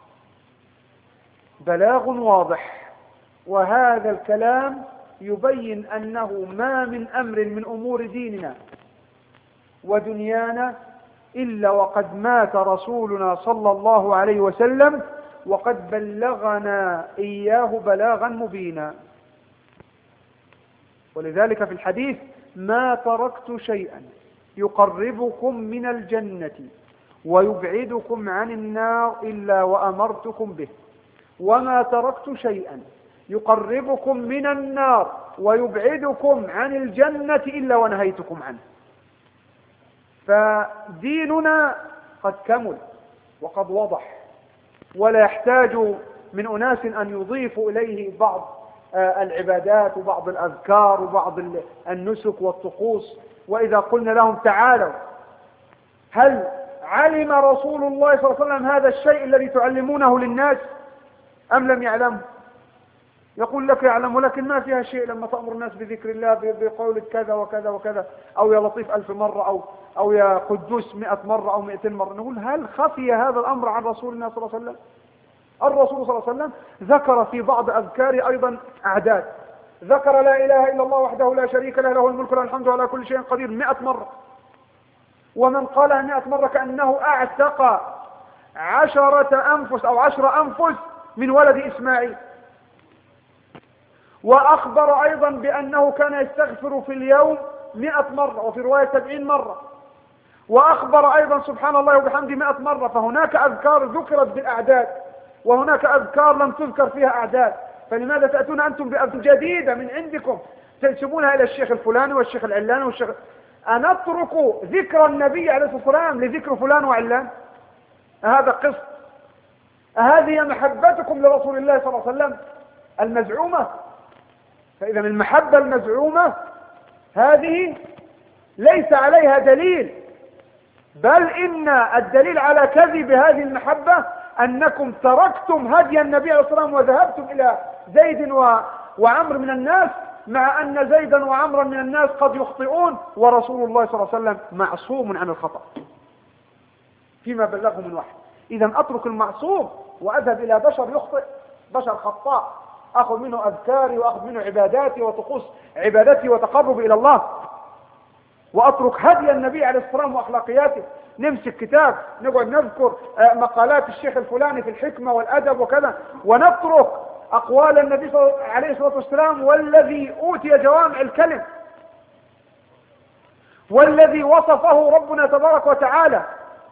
بلاغ واضح. وهذا الكلام يبين أنه ما من أمر من أمور ديننا ودنيانا إلا وقد مات رسولنا صلى الله عليه وسلم وقد بلغنا إياه بلاغا مبينا. ولذلك في الحديث: ما تركت شيئا يقربكم من الجنة ويبعدكم عن النار إلا وأمرتكم به، وما تركت شيئا يقربكم من النار ويبعدكم عن الجنة إلا ونهيتكم عنه. فديننا قد كمل وقد وضح، ولا يحتاج من أناس أن يضيفوا إليه بعض العبادات وبعض الأذكار وبعض النسك والطقوس. وإذا قلنا لهم تعالوا، هل علم رسول الله صلى الله عليه وسلم هذا الشيء الذي تعلمونه للناس أم لم يعلم؟ يقول لك يعلم، ولكن ما فيها شيء لما تأمر الناس بذكر الله بقول كذا وكذا وكذا، أو يا لطيف 1000 مرة، أو يا قدوس 100 مرة أو 200 مرة. نقول هل خفي هذا الأمر عن رسولنا صلى الله عليه وسلم؟ الرسول صلى الله عليه وسلم ذكر في بعض أذكاره أيضا أعداد، ذكر لا إله إلا الله وحده لا شريك له، له الملك وله الحمد على كل شيء قدير 100 مرة. ومن قالها 100 مرة كأنه أعتق 10 أنفس أو 10 أنفس من ولد إسماعيل. وأخبر أيضا بأنه كان يستغفر في اليوم 100 مرة، وفي رواية 70 مرة. وأخبر أيضا سبحان الله وبحمده 100 مرة. فهناك أذكار ذكرت بالأعداد، وهناك أذكار لم تذكر فيها أعداد. فلماذا تأتون أنتم بأذكار جديدة من عندكم تنسبونها إلى الشيخ الفلاني والشيخ العلاني والشيخ؟ أنترك ذكر النبي عليه الصلاة والسلام لذكر فلان وعلان؟ هذا قسط؟ هذه محبتكم لرسول الله صلى الله عليه وسلم المزعومة؟ فإذا المحبة المزعومة هذه ليس عليها دليل، بل إن الدليل على كذب هذه المحبة أنكم تركتم هدي النبي عليه الصلاة والسلام وذهبتم إلى زيد وعمر من الناس، مع أن زيدا وعمرا من الناس قد يخطئون، ورسول الله صلى الله عليه وسلم معصوم عن الخطأ فيما بلغه من وحي. إذا أترك المعصوم وأذهب إلى بشر يخطئ، بشر خطاء، أخذ منه أذكاري وأخذ منه عباداتي وطقوس عبادتي وتقرب إلى الله، وأترك هدي النبي عليه الصلاة والسلام وأخلاقياته. نمسك كتاب نقعد نذكر مقالات الشيخ الفلاني في الحكمة والأدب وكذا، ونترك أقوال النبي عليه الصلاة والسلام والذي أوتي جوامع الكلم، والذي وصفه ربنا تبارك وتعالى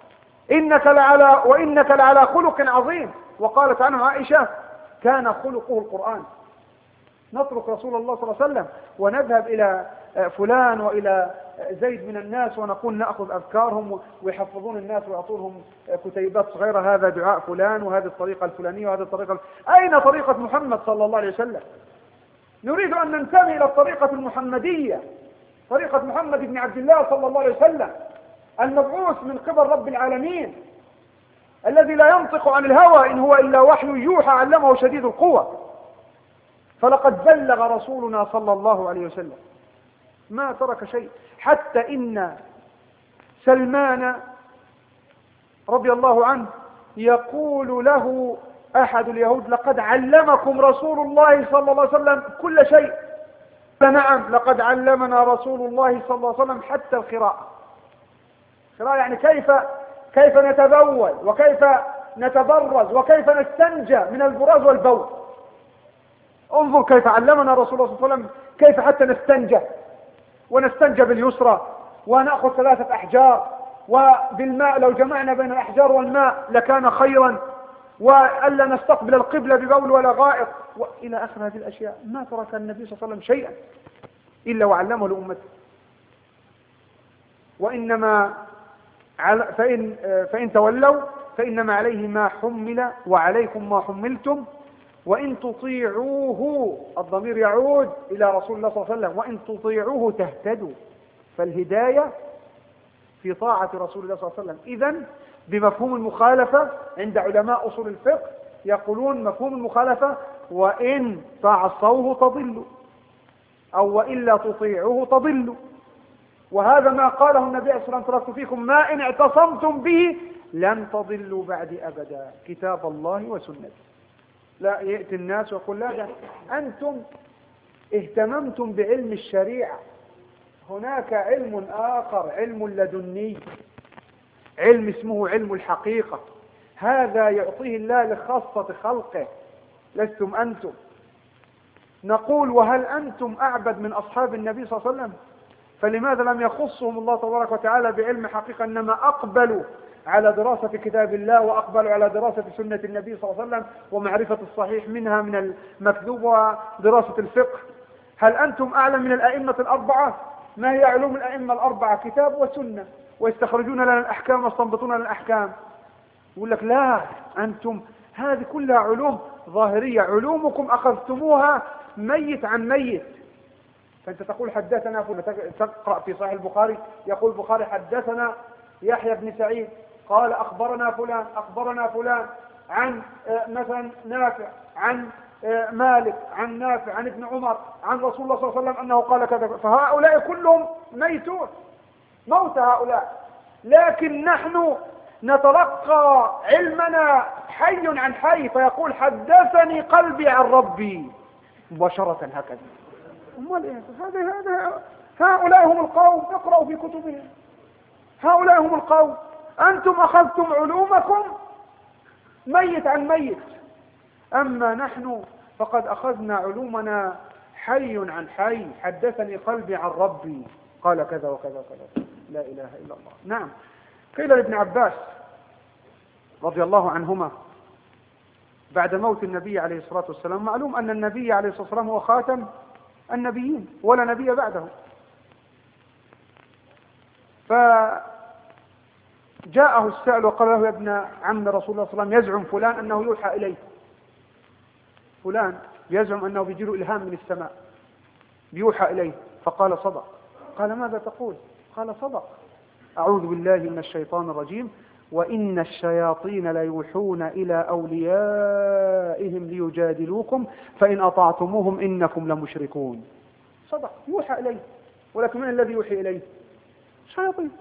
وإنك لعلى خلق عظيم. وقالت عنه عائشة: كان خلقه القرآن. نترك رسول الله صلى الله عليه وسلم ونذهب إلى فلان وإلى زيد من الناس ونقول نأخذ أذكارهم ويحفظون الناس ويعطونهم كتيبات صغيرة: هذا دعاء فلان وهذه الطريقة الفلانية وهذه الطريقة. أين طريقة محمد صلى الله عليه وسلم؟ نريد أن ننتمي إلى الطريقة المحمدية، طريقة محمد بن عبد الله صلى الله عليه وسلم المبعوث من قبل رب العالمين، الذي لا ينطق عن الهوى إن هو إلا وحي يوحى علمه شديد القوى. فلقد بلغ رسولنا صلى الله عليه وسلم، ما ترك شيء، حتى إن سلمان رضي الله عنه يقول له أحد اليهود: لقد علمكم رسول الله صلى الله عليه وسلم كل شيء. فنعم، لقد علمنا رسول الله صلى الله عليه وسلم حتى القراءة. القراءة يعني كيف نتبول، وكيف نتبرز، وكيف نستنجى من البراز والبول. انظر كيف علمنا رسول الله صلى الله عليه وسلم، كيف حتى نستنجى باليسرى، ونأخذ 3 أحجار، وبالماء لو جمعنا بين الأحجار والماء لكان خيرا، وألا نستقبل القبلة ببول ولا غائط، وإلى آخر هذه الأشياء. ما ترك النبي صلى الله عليه وسلم شيئا إلا وعلمه لأمته. وإنما فإن تولوا فإنما عليه ما حمل وعليكم ما حملتم وإن تطيعوه، الضمير يعود إلى رسول الله صلى الله عليه وسلم، وإن تطيعوه تهتدوا. فالهداية في طاعة رسول الله صلى الله عليه وسلم. إذن بمفهوم المخالفة عند علماء أصول الفقه يقولون مفهوم المخالفة: وإن تعصوه تضلوا، أو وإلا تطيعوه تضلوا. وهذا ما قاله النبي عليه الصلاة والسلام: تركت فيكم ما إن اعتصمتم به لن تضلوا بعد أبدا، كتاب الله وسنتي. لا يأتي الناس ويقول: لا، أنتم اهتممتم بعلم الشريعة، هناك علم آخر، علم لدني، علم اسمه علم الحقيقة، هذا يعطيه الله لخاصة خلقه، لستم أنتم. نقول: وهل أنتم أعبد من أصحاب النبي صلى الله عليه وسلم؟ فلماذا لم يخصهم الله تبارك وتعالى بعلم حقيقة، إنما أقبلوا على دراسة كتاب الله، وأقبلوا على دراسة سنة النبي صلى الله عليه وسلم، ومعرفة الصحيح منها من المكذوب، ودراسة الفقه. هل أنتم أعلم من الأئمة الأربعة؟ ما هي علوم الأئمة الأربعة؟ كتاب وسنة، ويستخرجون لنا الأحكام ويستنبطون لنا الأحكام. يقول لك: لا، أنتم هذه كلها علوم ظاهرية، علومكم أخذتموها ميت عن ميت. فأنت تقول: حدثنا فلان، تقرأ في صحيح البخاري يقول البخاري: حدثنا يحيى بن سعيد قال أخبرنا فلان عن مثلا نافع، عن مالك، عن نافع، عن ابن عمر، عن رسول الله صلى الله عليه وسلم أنه قال كذا. فهؤلاء كلهم ميتون، موت هؤلاء. لكن نحن نتلقى علمنا حي عن حي، فيقول: حدثني قلبي عن ربي، مباشرة هكذا. امال ايه هؤلاء هم القوم، اقرأوا في كتبهم، هؤلاء هم القوم. أنتم أخذتم علومكم ميت عن ميت، أما نحن فقد أخذنا علومنا حي عن حي. حدثني قلبي عن ربي قال كذا وكذا وكذا، لا إله إلا الله. نعم، قيل لابن عباس رضي الله عنهما بعد موت النبي عليه الصلاة والسلام: معلوم أن النبي عليه الصلاة والسلام هو خاتم النبيين ولا نبي بعده. فجاءه السائل وقال له: يا ابن عم رسول الله صلى الله عليه وسلم، يزعم فلان أنه يوحى إليه، فلان يزعم أنه بيجيله إلهام من السماء بيوحى إليه. فقال: صدق. قال: ماذا تقول؟ قال: صدق. أعوذ بالله من الشيطان الرجيم: وإن الشياطين ليوحون إلى أوليائهم ليجادلوكم فإن أطعتموهم إنكم لمشركون. صدق، يوحى إليه، ولكن من الذي يوحي إليه؟ شياطين.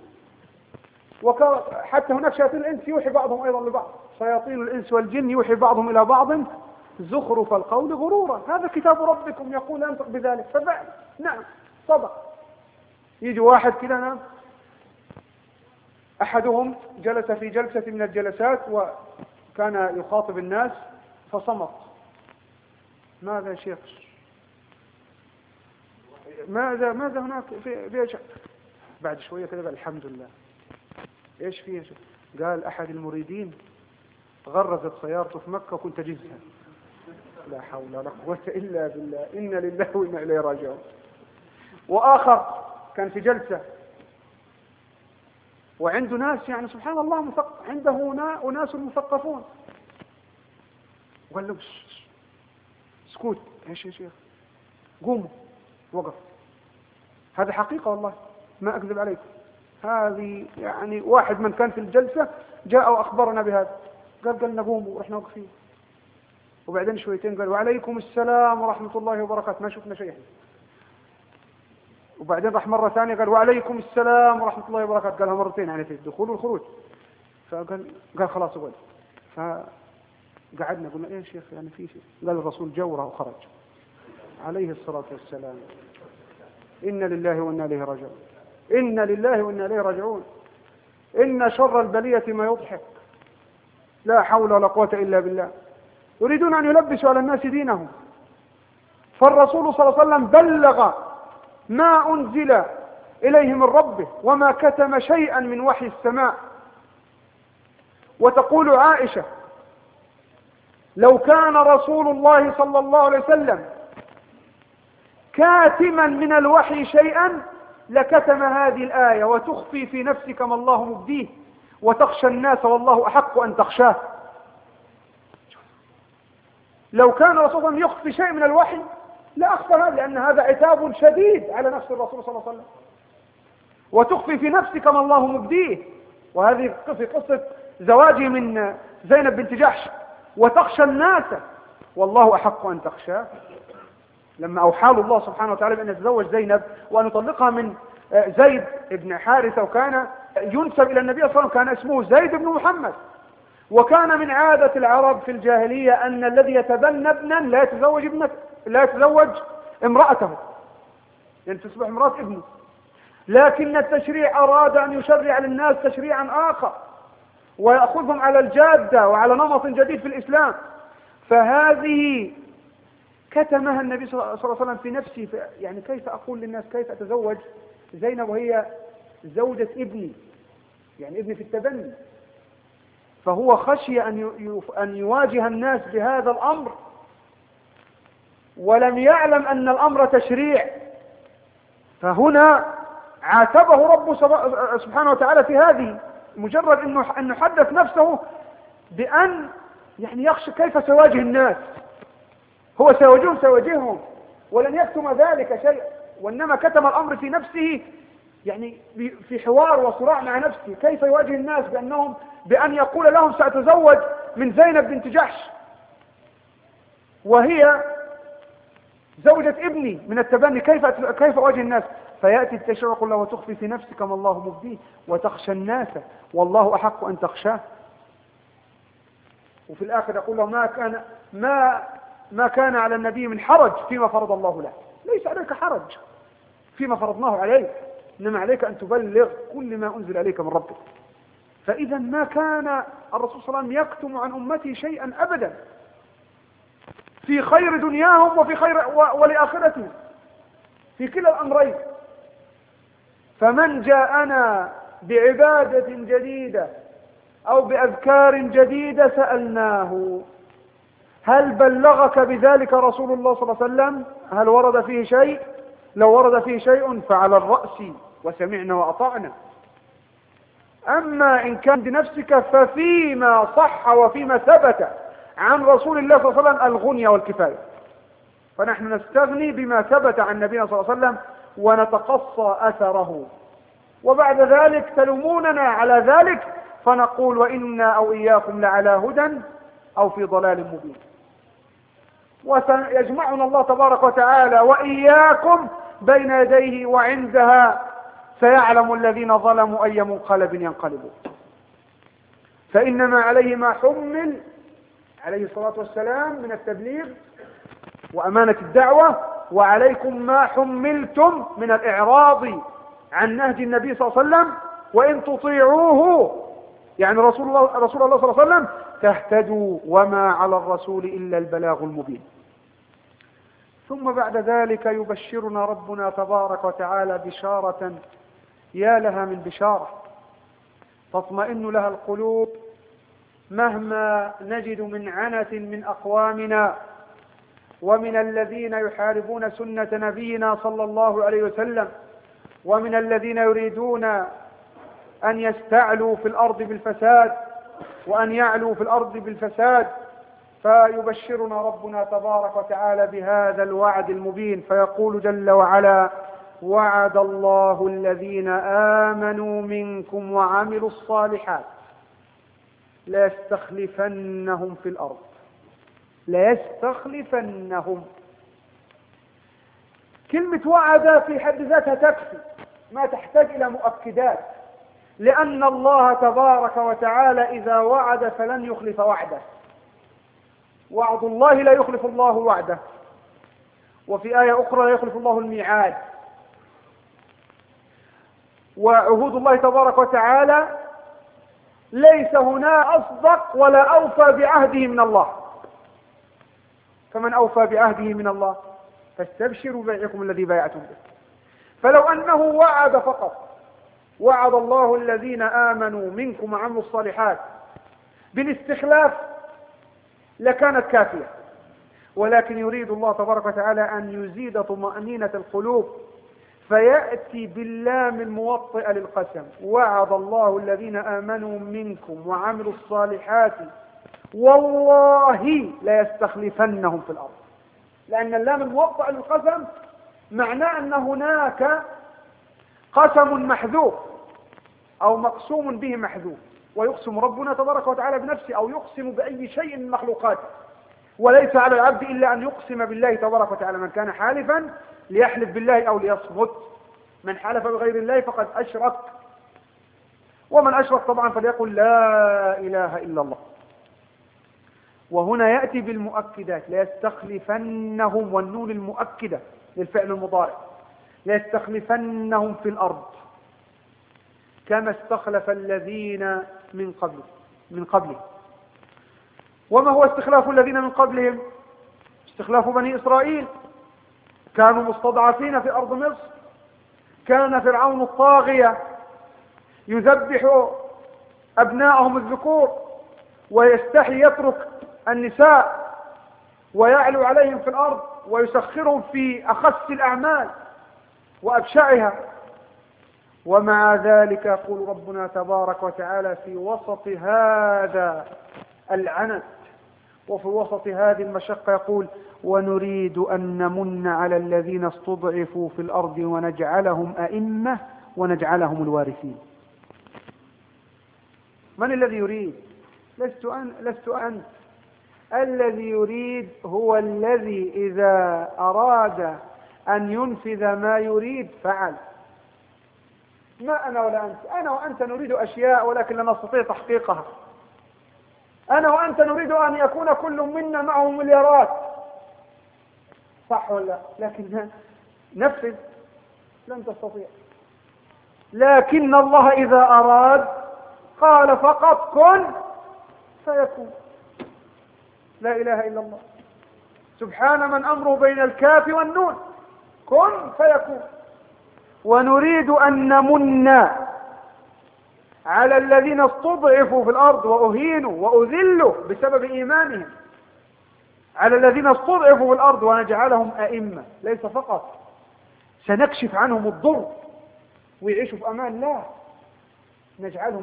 حتى هناك شياطين الإنس يوحي بعضهم أيضا لبعض، شياطين الإنس والجن يوحي بعضهم إلى بعض زخرف القول غرورا. هذا كتاب ربكم يقول أنطق بذلك. ففعل، نعم، صدق. يجي واحد كده، نعم، أحدهم جلس في جلسة من الجلسات وكان يخاطب الناس فصمت. ماذا يا شيخ؟ ماذا هناك في شيء؟ بعد شوية كده قال: الحمد لله. ايش فيه يا شيخ؟ قال: أحد المريدين غرزت سيارته في مكة وكنت جزها. لا حول ولا قوة إلا بالله، إنا لله وإنا إليه راجعون. وآخر كان في جلسة وعنده ناس، يعني سبحان الله، عنده أناس مثقفون، وقال له: سكوت. ايش يا شيخ؟ قوموا وقف. هذا حقيقة والله ما أكذب عليكم. هذه يعني واحد من كان في الجلسة جاء وأخبرنا بهذا، قال لنا قوموا، ورحنا واقفين. وبعدين شويتين قال وعليكم السلام ورحمة الله وبركاته، ما شفنا شيء. وبعدين راح مرة ثانية قال وعليكم السلام ورحمة الله وبركاته، قالها مرتين يعني في الدخول والخروج. قال خلاص اقعد. فقعدنا قلنا ايه يا شيخ يعني في شيء؟ قال الرسول جوره وخرج عليه الصلاة والسلام. إنا لله وإنا إليه راجعون. إنا لله وإنا إليه راجعون. إن شر البلية ما يضحك، لا حول ولا قوة إلا بالله. يريدون أن يلبسوا على الناس دينهم. فالرسول صلى الله عليه وسلم بلغ ما أنزل إليه من ربه وما كتم شيئا من وحي السماء. وتقول عائشة لو كان رسول الله صلى الله عليه وسلم كاتما من الوحي شيئا لكتم هذه الآية وتخفي في نفسك ما الله مبديه وتخشى الناس والله أحق أن تخشاه. لو كان رسول الله يخفي شيء من الوحي لأخفى هذا، لأن هذا عتاب شديد على نفس الرسول صلى الله عليه وسلم. وتخفي في نفسك ما الله مبديه، وهذه في قصة زواجه من زينب بنت جحش. وتخشى الناس والله أحق أن تخشاه، لما أوحى الله سبحانه وتعالى بأن يتزوج زينب وأن يطلقها من زيد بن حارثة، وكان ينسب إلى النبي صلى الله عليه وسلم، كان اسمه زيد بن محمد. وكان من عادة العرب في الجاهلية أن الذي يتبنى ابنا لا يتزوج امرأته، يعني تصبح امرأة ابنه. لكن التشريع أراد أن يشرع للناس تشريعا آخر ويأخذهم على الجادة وعلى نمط جديد في الإسلام. فهذه كتمها النبي صلى الله عليه وسلم في نفسه. يعني كيف أقول للناس كيف أتزوج زينب وهي زوجة ابني، يعني ابني في التبني؟ فهو خشي أن يواجه الناس بهذا الأمر، ولم يعلم أن الأمر تشريع. فهنا عاتبه رب سبحانه وتعالى في هذه، مجرد أنه حدث نفسه بأن يعني يخشى كيف سيواجه الناس. هو سيواجههم ولن يكتم ذلك شيء، وإنما كتم الأمر في نفسه، يعني في حوار وصراع مع نفسه. كيف يواجه الناس بأن يقول لهم سأتزوج من زينب بنت جحش وهي زوجة ابني من التبني، كيف أواجه الناس؟ فيأتي التشريع يقول له وتخفي في نفسك ما الله مبديه وتخشى الناس والله أحق أن تخشاه. وفي الآخر يقول له ما كان على النبي من حرج فيما فرض الله له. ليس عليك حرج فيما فرضناه عليك، إنما عليك أن تبلغ كل ما أنزل عليك من ربك. فإذا ما كان الرسول صلى الله عليه وسلم يكتم عن أمته شيئا أبدا في خير دنياهم وفي خير ولآخرتهم، في كلا الأمرين. فمن جاءنا بعبادة جديدة أو بأذكار جديدة سألناه هل بلغك بذلك رسول الله صلى الله عليه وسلم؟ هل ورد فيه شيء؟ لو ورد فيه شيء فعلى الرأس وسمعنا وأطعنا. أما إن كان بنفسك ففيما صح وفيما ثبت عن رسول الله صلى الله عليه وسلم الغنية والكفاية. فنحن نستغني بما ثبت عن نبينا صلى الله عليه وسلم ونتقصى أثره، وبعد ذلك تلوموننا على ذلك فنقول وإنا أو إياكم لعلى هدى أو في ضلال مبين. وسيجمعنا الله تبارك وتعالى وإياكم بين يديه، وعندها سيعلم الذين ظلموا أي منقلب ينقلبون. فإنما عليه ما حمل عليه الصلاة والسلام من التبليغ وأمانة الدعوة، وعليكم ما حملتم من الإعراض عن نهج النبي صلى الله عليه وسلم، وإن تطيعوه يعني رسول الله صلى الله عليه وسلم تهتدوا وما على الرسول إلا البلاغ المبين. ثم بعد ذلك يبشرنا ربنا تبارك وتعالى بشارة يا لها من بشارة تطمئن لها القلوب مهما نجد من عنة من أقوامنا ومن الذين يحاربون سنة نبينا صلى الله عليه وسلم، ومن الذين يريدون أن يستعلوا في الأرض بالفساد وأن يعلوا في الأرض بالفساد فيبشرنا ربنا تبارك وتعالى بهذا الوعد المبين، فيقول جل وعلا: وعد الله الذين آمنوا منكم وعملوا الصالحات ليستخلفنهم في الأرض. ليستخلفنهم. كلمة وعد في حد ذاتها تكفي، ما تحتاج إلى مؤكدات، لأن الله تبارك وتعالى إذا وعد فلن يخلف وعده. وعد الله لا يخلف الله وعده، وفي آية أخرى لا يخلف الله الميعاد. وعهود الله تبارك وتعالى ليس هنا أصدق ولا أوفى بعهده من الله، فمن أوفى بعهده من الله فاستبشروا بيعكم الذي بايعتم به. فلو أنه وعد فقط، وعد الله الذين آمنوا منكم وعملوا الصالحات بالاستخلاف لكانت كافية، ولكن يريد الله تبارك وتعالى أن يزيد طمأنينة القلوب، فيأتي باللام الموطئة للقسم: وعد الله الذين آمنوا منكم وعملوا الصالحات والله ليستخلفنهم في الأرض. لأن اللام الموطئة للقسم معناه أن هناك قسم محذوف أو مقسوم به محذوف، ويقسم ربنا تبارك وتعالى بنفسه أو يقسم بأي شيء من مخلوقاته، وليس على العبد إلا أن يقسم بالله تبارك وتعالى. من كان حالفا ليحلف بالله أو ليصمت، من حلف بغير الله فقد أشرك، ومن أشرك طبعا فليقل لا إله إلا الله. وهنا يأتي بالمؤكدات: ليستخلفنهم، والنون المؤكدة للفعل المضارع، ليستخلفنهم في الأرض كما استخلف الذين من قبلهم. وما هو استخلاف الذين من قبلهم؟ استخلاف بني إسرائيل. كانوا مستضعفين في أرض مصر، كان فرعون الطاغية يذبح أبناءهم الذكور ويستحي يترك النساء ويعلو عليهم في الأرض ويسخرهم في أخس الأعمال وأبشعها. ومع ذلك يقول ربنا تبارك وتعالى في وسط هذا العنت وفي وسط هذه المشقة يقول: ونريد أن نمن على الذين استضعفوا في الأرض ونجعلهم أئمة ونجعلهم الوارثين. من الذي يريد؟ لست أنت. الذي يريد هو الذي إذا أراد أن ينفذ ما يريد فعل. ما أنا ولا أنت. أنا وأنت نريد أشياء ولكن لا نستطيع تحقيقها. أنا وأنت نريد أن يكون كل منا معه مليارات، صح ولا؟ لكن نفذ لن تستطيع. لكن الله إذا أراد قال فقط كن فيكون. لا إله إلا الله، سبحان من أمره بين الكاف والنون، كن فيكون. ونريد أن نمن على الذين استضعفوا في الأرض وأهينوا وأذلوا بسبب إيمانهم، على الذين استضعفوا في الأرض ونجعلهم أئمة. ليس فقط سنكشف عنهم الضر ويعيشوا في أمان، لا، نجعلهم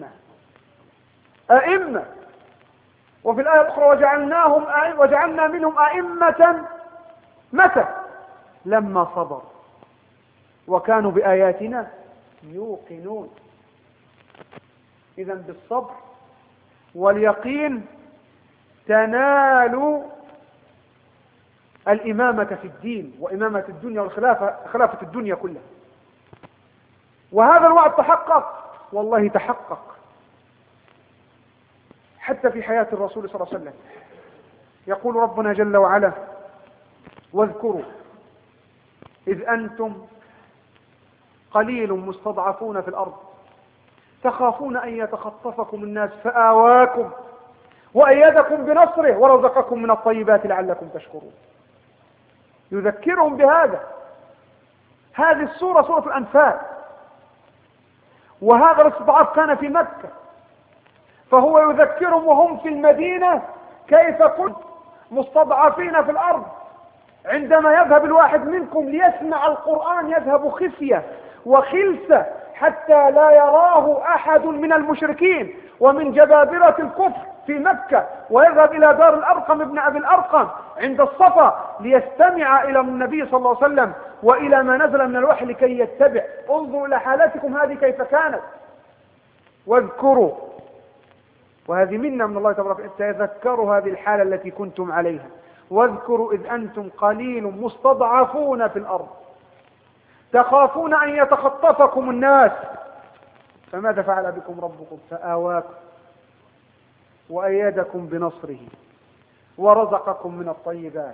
أئمة. وفي الآية الأخرى وجعلنا منهم أئمة. متى؟ لما صبروا وكانوا بآياتنا يوقنون. إذن بالصبر واليقين تنال الإمامة في الدين وإمامة الدنيا خلافة الدنيا كلها. وهذا الوعد تحقق، والله تحقق حتى في حياة الرسول صلى الله عليه وسلم. يقول ربنا جل وعلا: واذكروا إذ أنتم قليل مستضعفون في الأرض تخافون أن يتخطفكم الناس فآواكم وأيدكم بنصره ورزقكم من الطيبات لعلكم تشكرون. يذكرهم بهذا. هذه السورة سورة الأنفال، وهذا الاستضعاف كان في مكة، فهو يذكرهم وهم في المدينة كيف كنتم مستضعفين في الأرض. عندما يذهب الواحد منكم ليسمع القرآن يذهب خفية وخلسة حتى لا يراه أحد من المشركين ومن جبابرة الكفر في مكة ويذهب إلى دار الأرقم ابن أبي الأرقم عند الصفا ليستمع إلى النبي صلى الله عليه وسلم وإلى ما نزل من الوحي لكي يتبع. انظروا إلى حالتكم هذه كيف كانت. واذكروا، وهذه منا من الله تبارك وتعالى، تذكروا هذه الحالة التي كنتم عليها. واذكروا إذ أنتم قليل مستضعفون في الأرض تخافون أن يتخطفكم الناس فماذا فعل بكم ربكم فآواكم وأيدكم بنصره ورزقكم من الطيبات.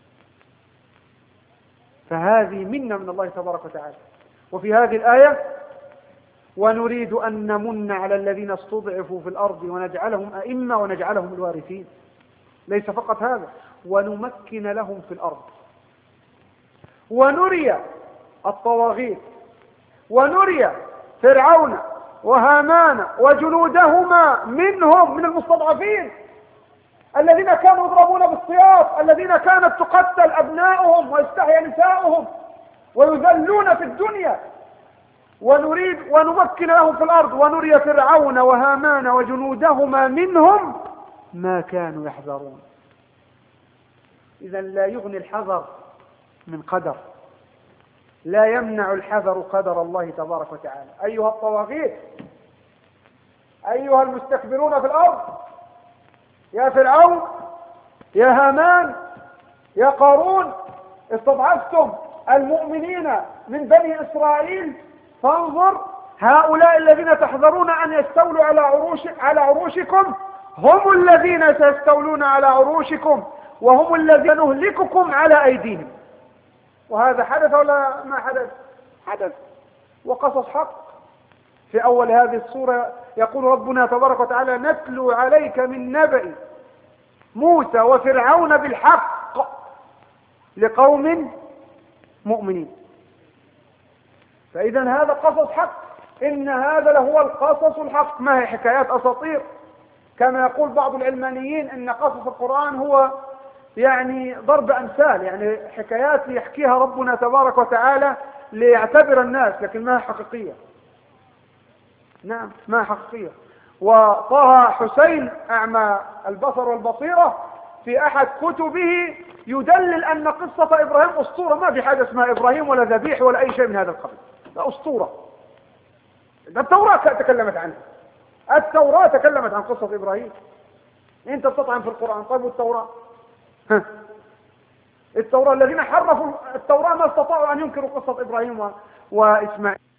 فهذه منا من الله تبارك وتعالى. وفي هذه الآية ونريد أن نمن على الذين استضعفوا في الأرض ونجعلهم أئمة ونجعلهم الوارثين. ليس فقط هذا، ونمكن لهم في الأرض ونري الطواغيت ونري فرعون وهامان وجنودهما منهم من المستضعفين الذين كانوا يضربون بالسياط، الذين كانت تقتل أبناؤهم ويستحيا نساؤهم ويذلون في الدنيا. ونريد ونمكن لهم في الأرض ونري فرعون وهامان وجنودهما منهم ما كانوا يحذرون. إذا لا يغني الحذر من قدر، لا يمنع الحذر قدر الله تبارك وتعالى. أيها الطواغيت، أيها المستكبرون في الأرض، يا فرعون، يا هامان، يا قارون، استضعفتم المؤمنين من بني إسرائيل، فانظر هؤلاء الذين تحذرون أن يستولوا على عروشكم هم الذين سيستولون على عروشكم وهم الذين نهلككم على أيديهم. وهذا حدث ولا ما حدث؟ حدث، وقصص حق. في أول هذه السورة يقول ربنا تبارك وتعالى نتلو عليك من نبأ موسى وفرعون بالحق لقوم مؤمنين. فإذا هذا قصص حق، إن هذا لهو القصص الحق، ما هي حكايات أساطير كما يقول بعض العلمانيين إن قصص القرآن هو يعني ضرب أمثال، يعني حكايات يحكيها ربنا تبارك وتعالى ليعتبر الناس، لكن ما هي حقيقية. نعم ما حقيقية. وطه حسين أعمى البصر والبصيرة في أحد كتبه يدلل أن قصة إبراهيم أسطورة، ما في حاجة اسمها إبراهيم ولا ذبيح ولا أي شيء من هذا القبيل، لا أسطورة. التوراة تكلمت عنها، التوراة تكلمت عن قصة إبراهيم. أنت تطعن في القرآن، طيب والتوراة؟ التوراة الذين حرفوا التوراة ما استطاعوا أن ينكروا قصة إبراهيم وإسماعيل.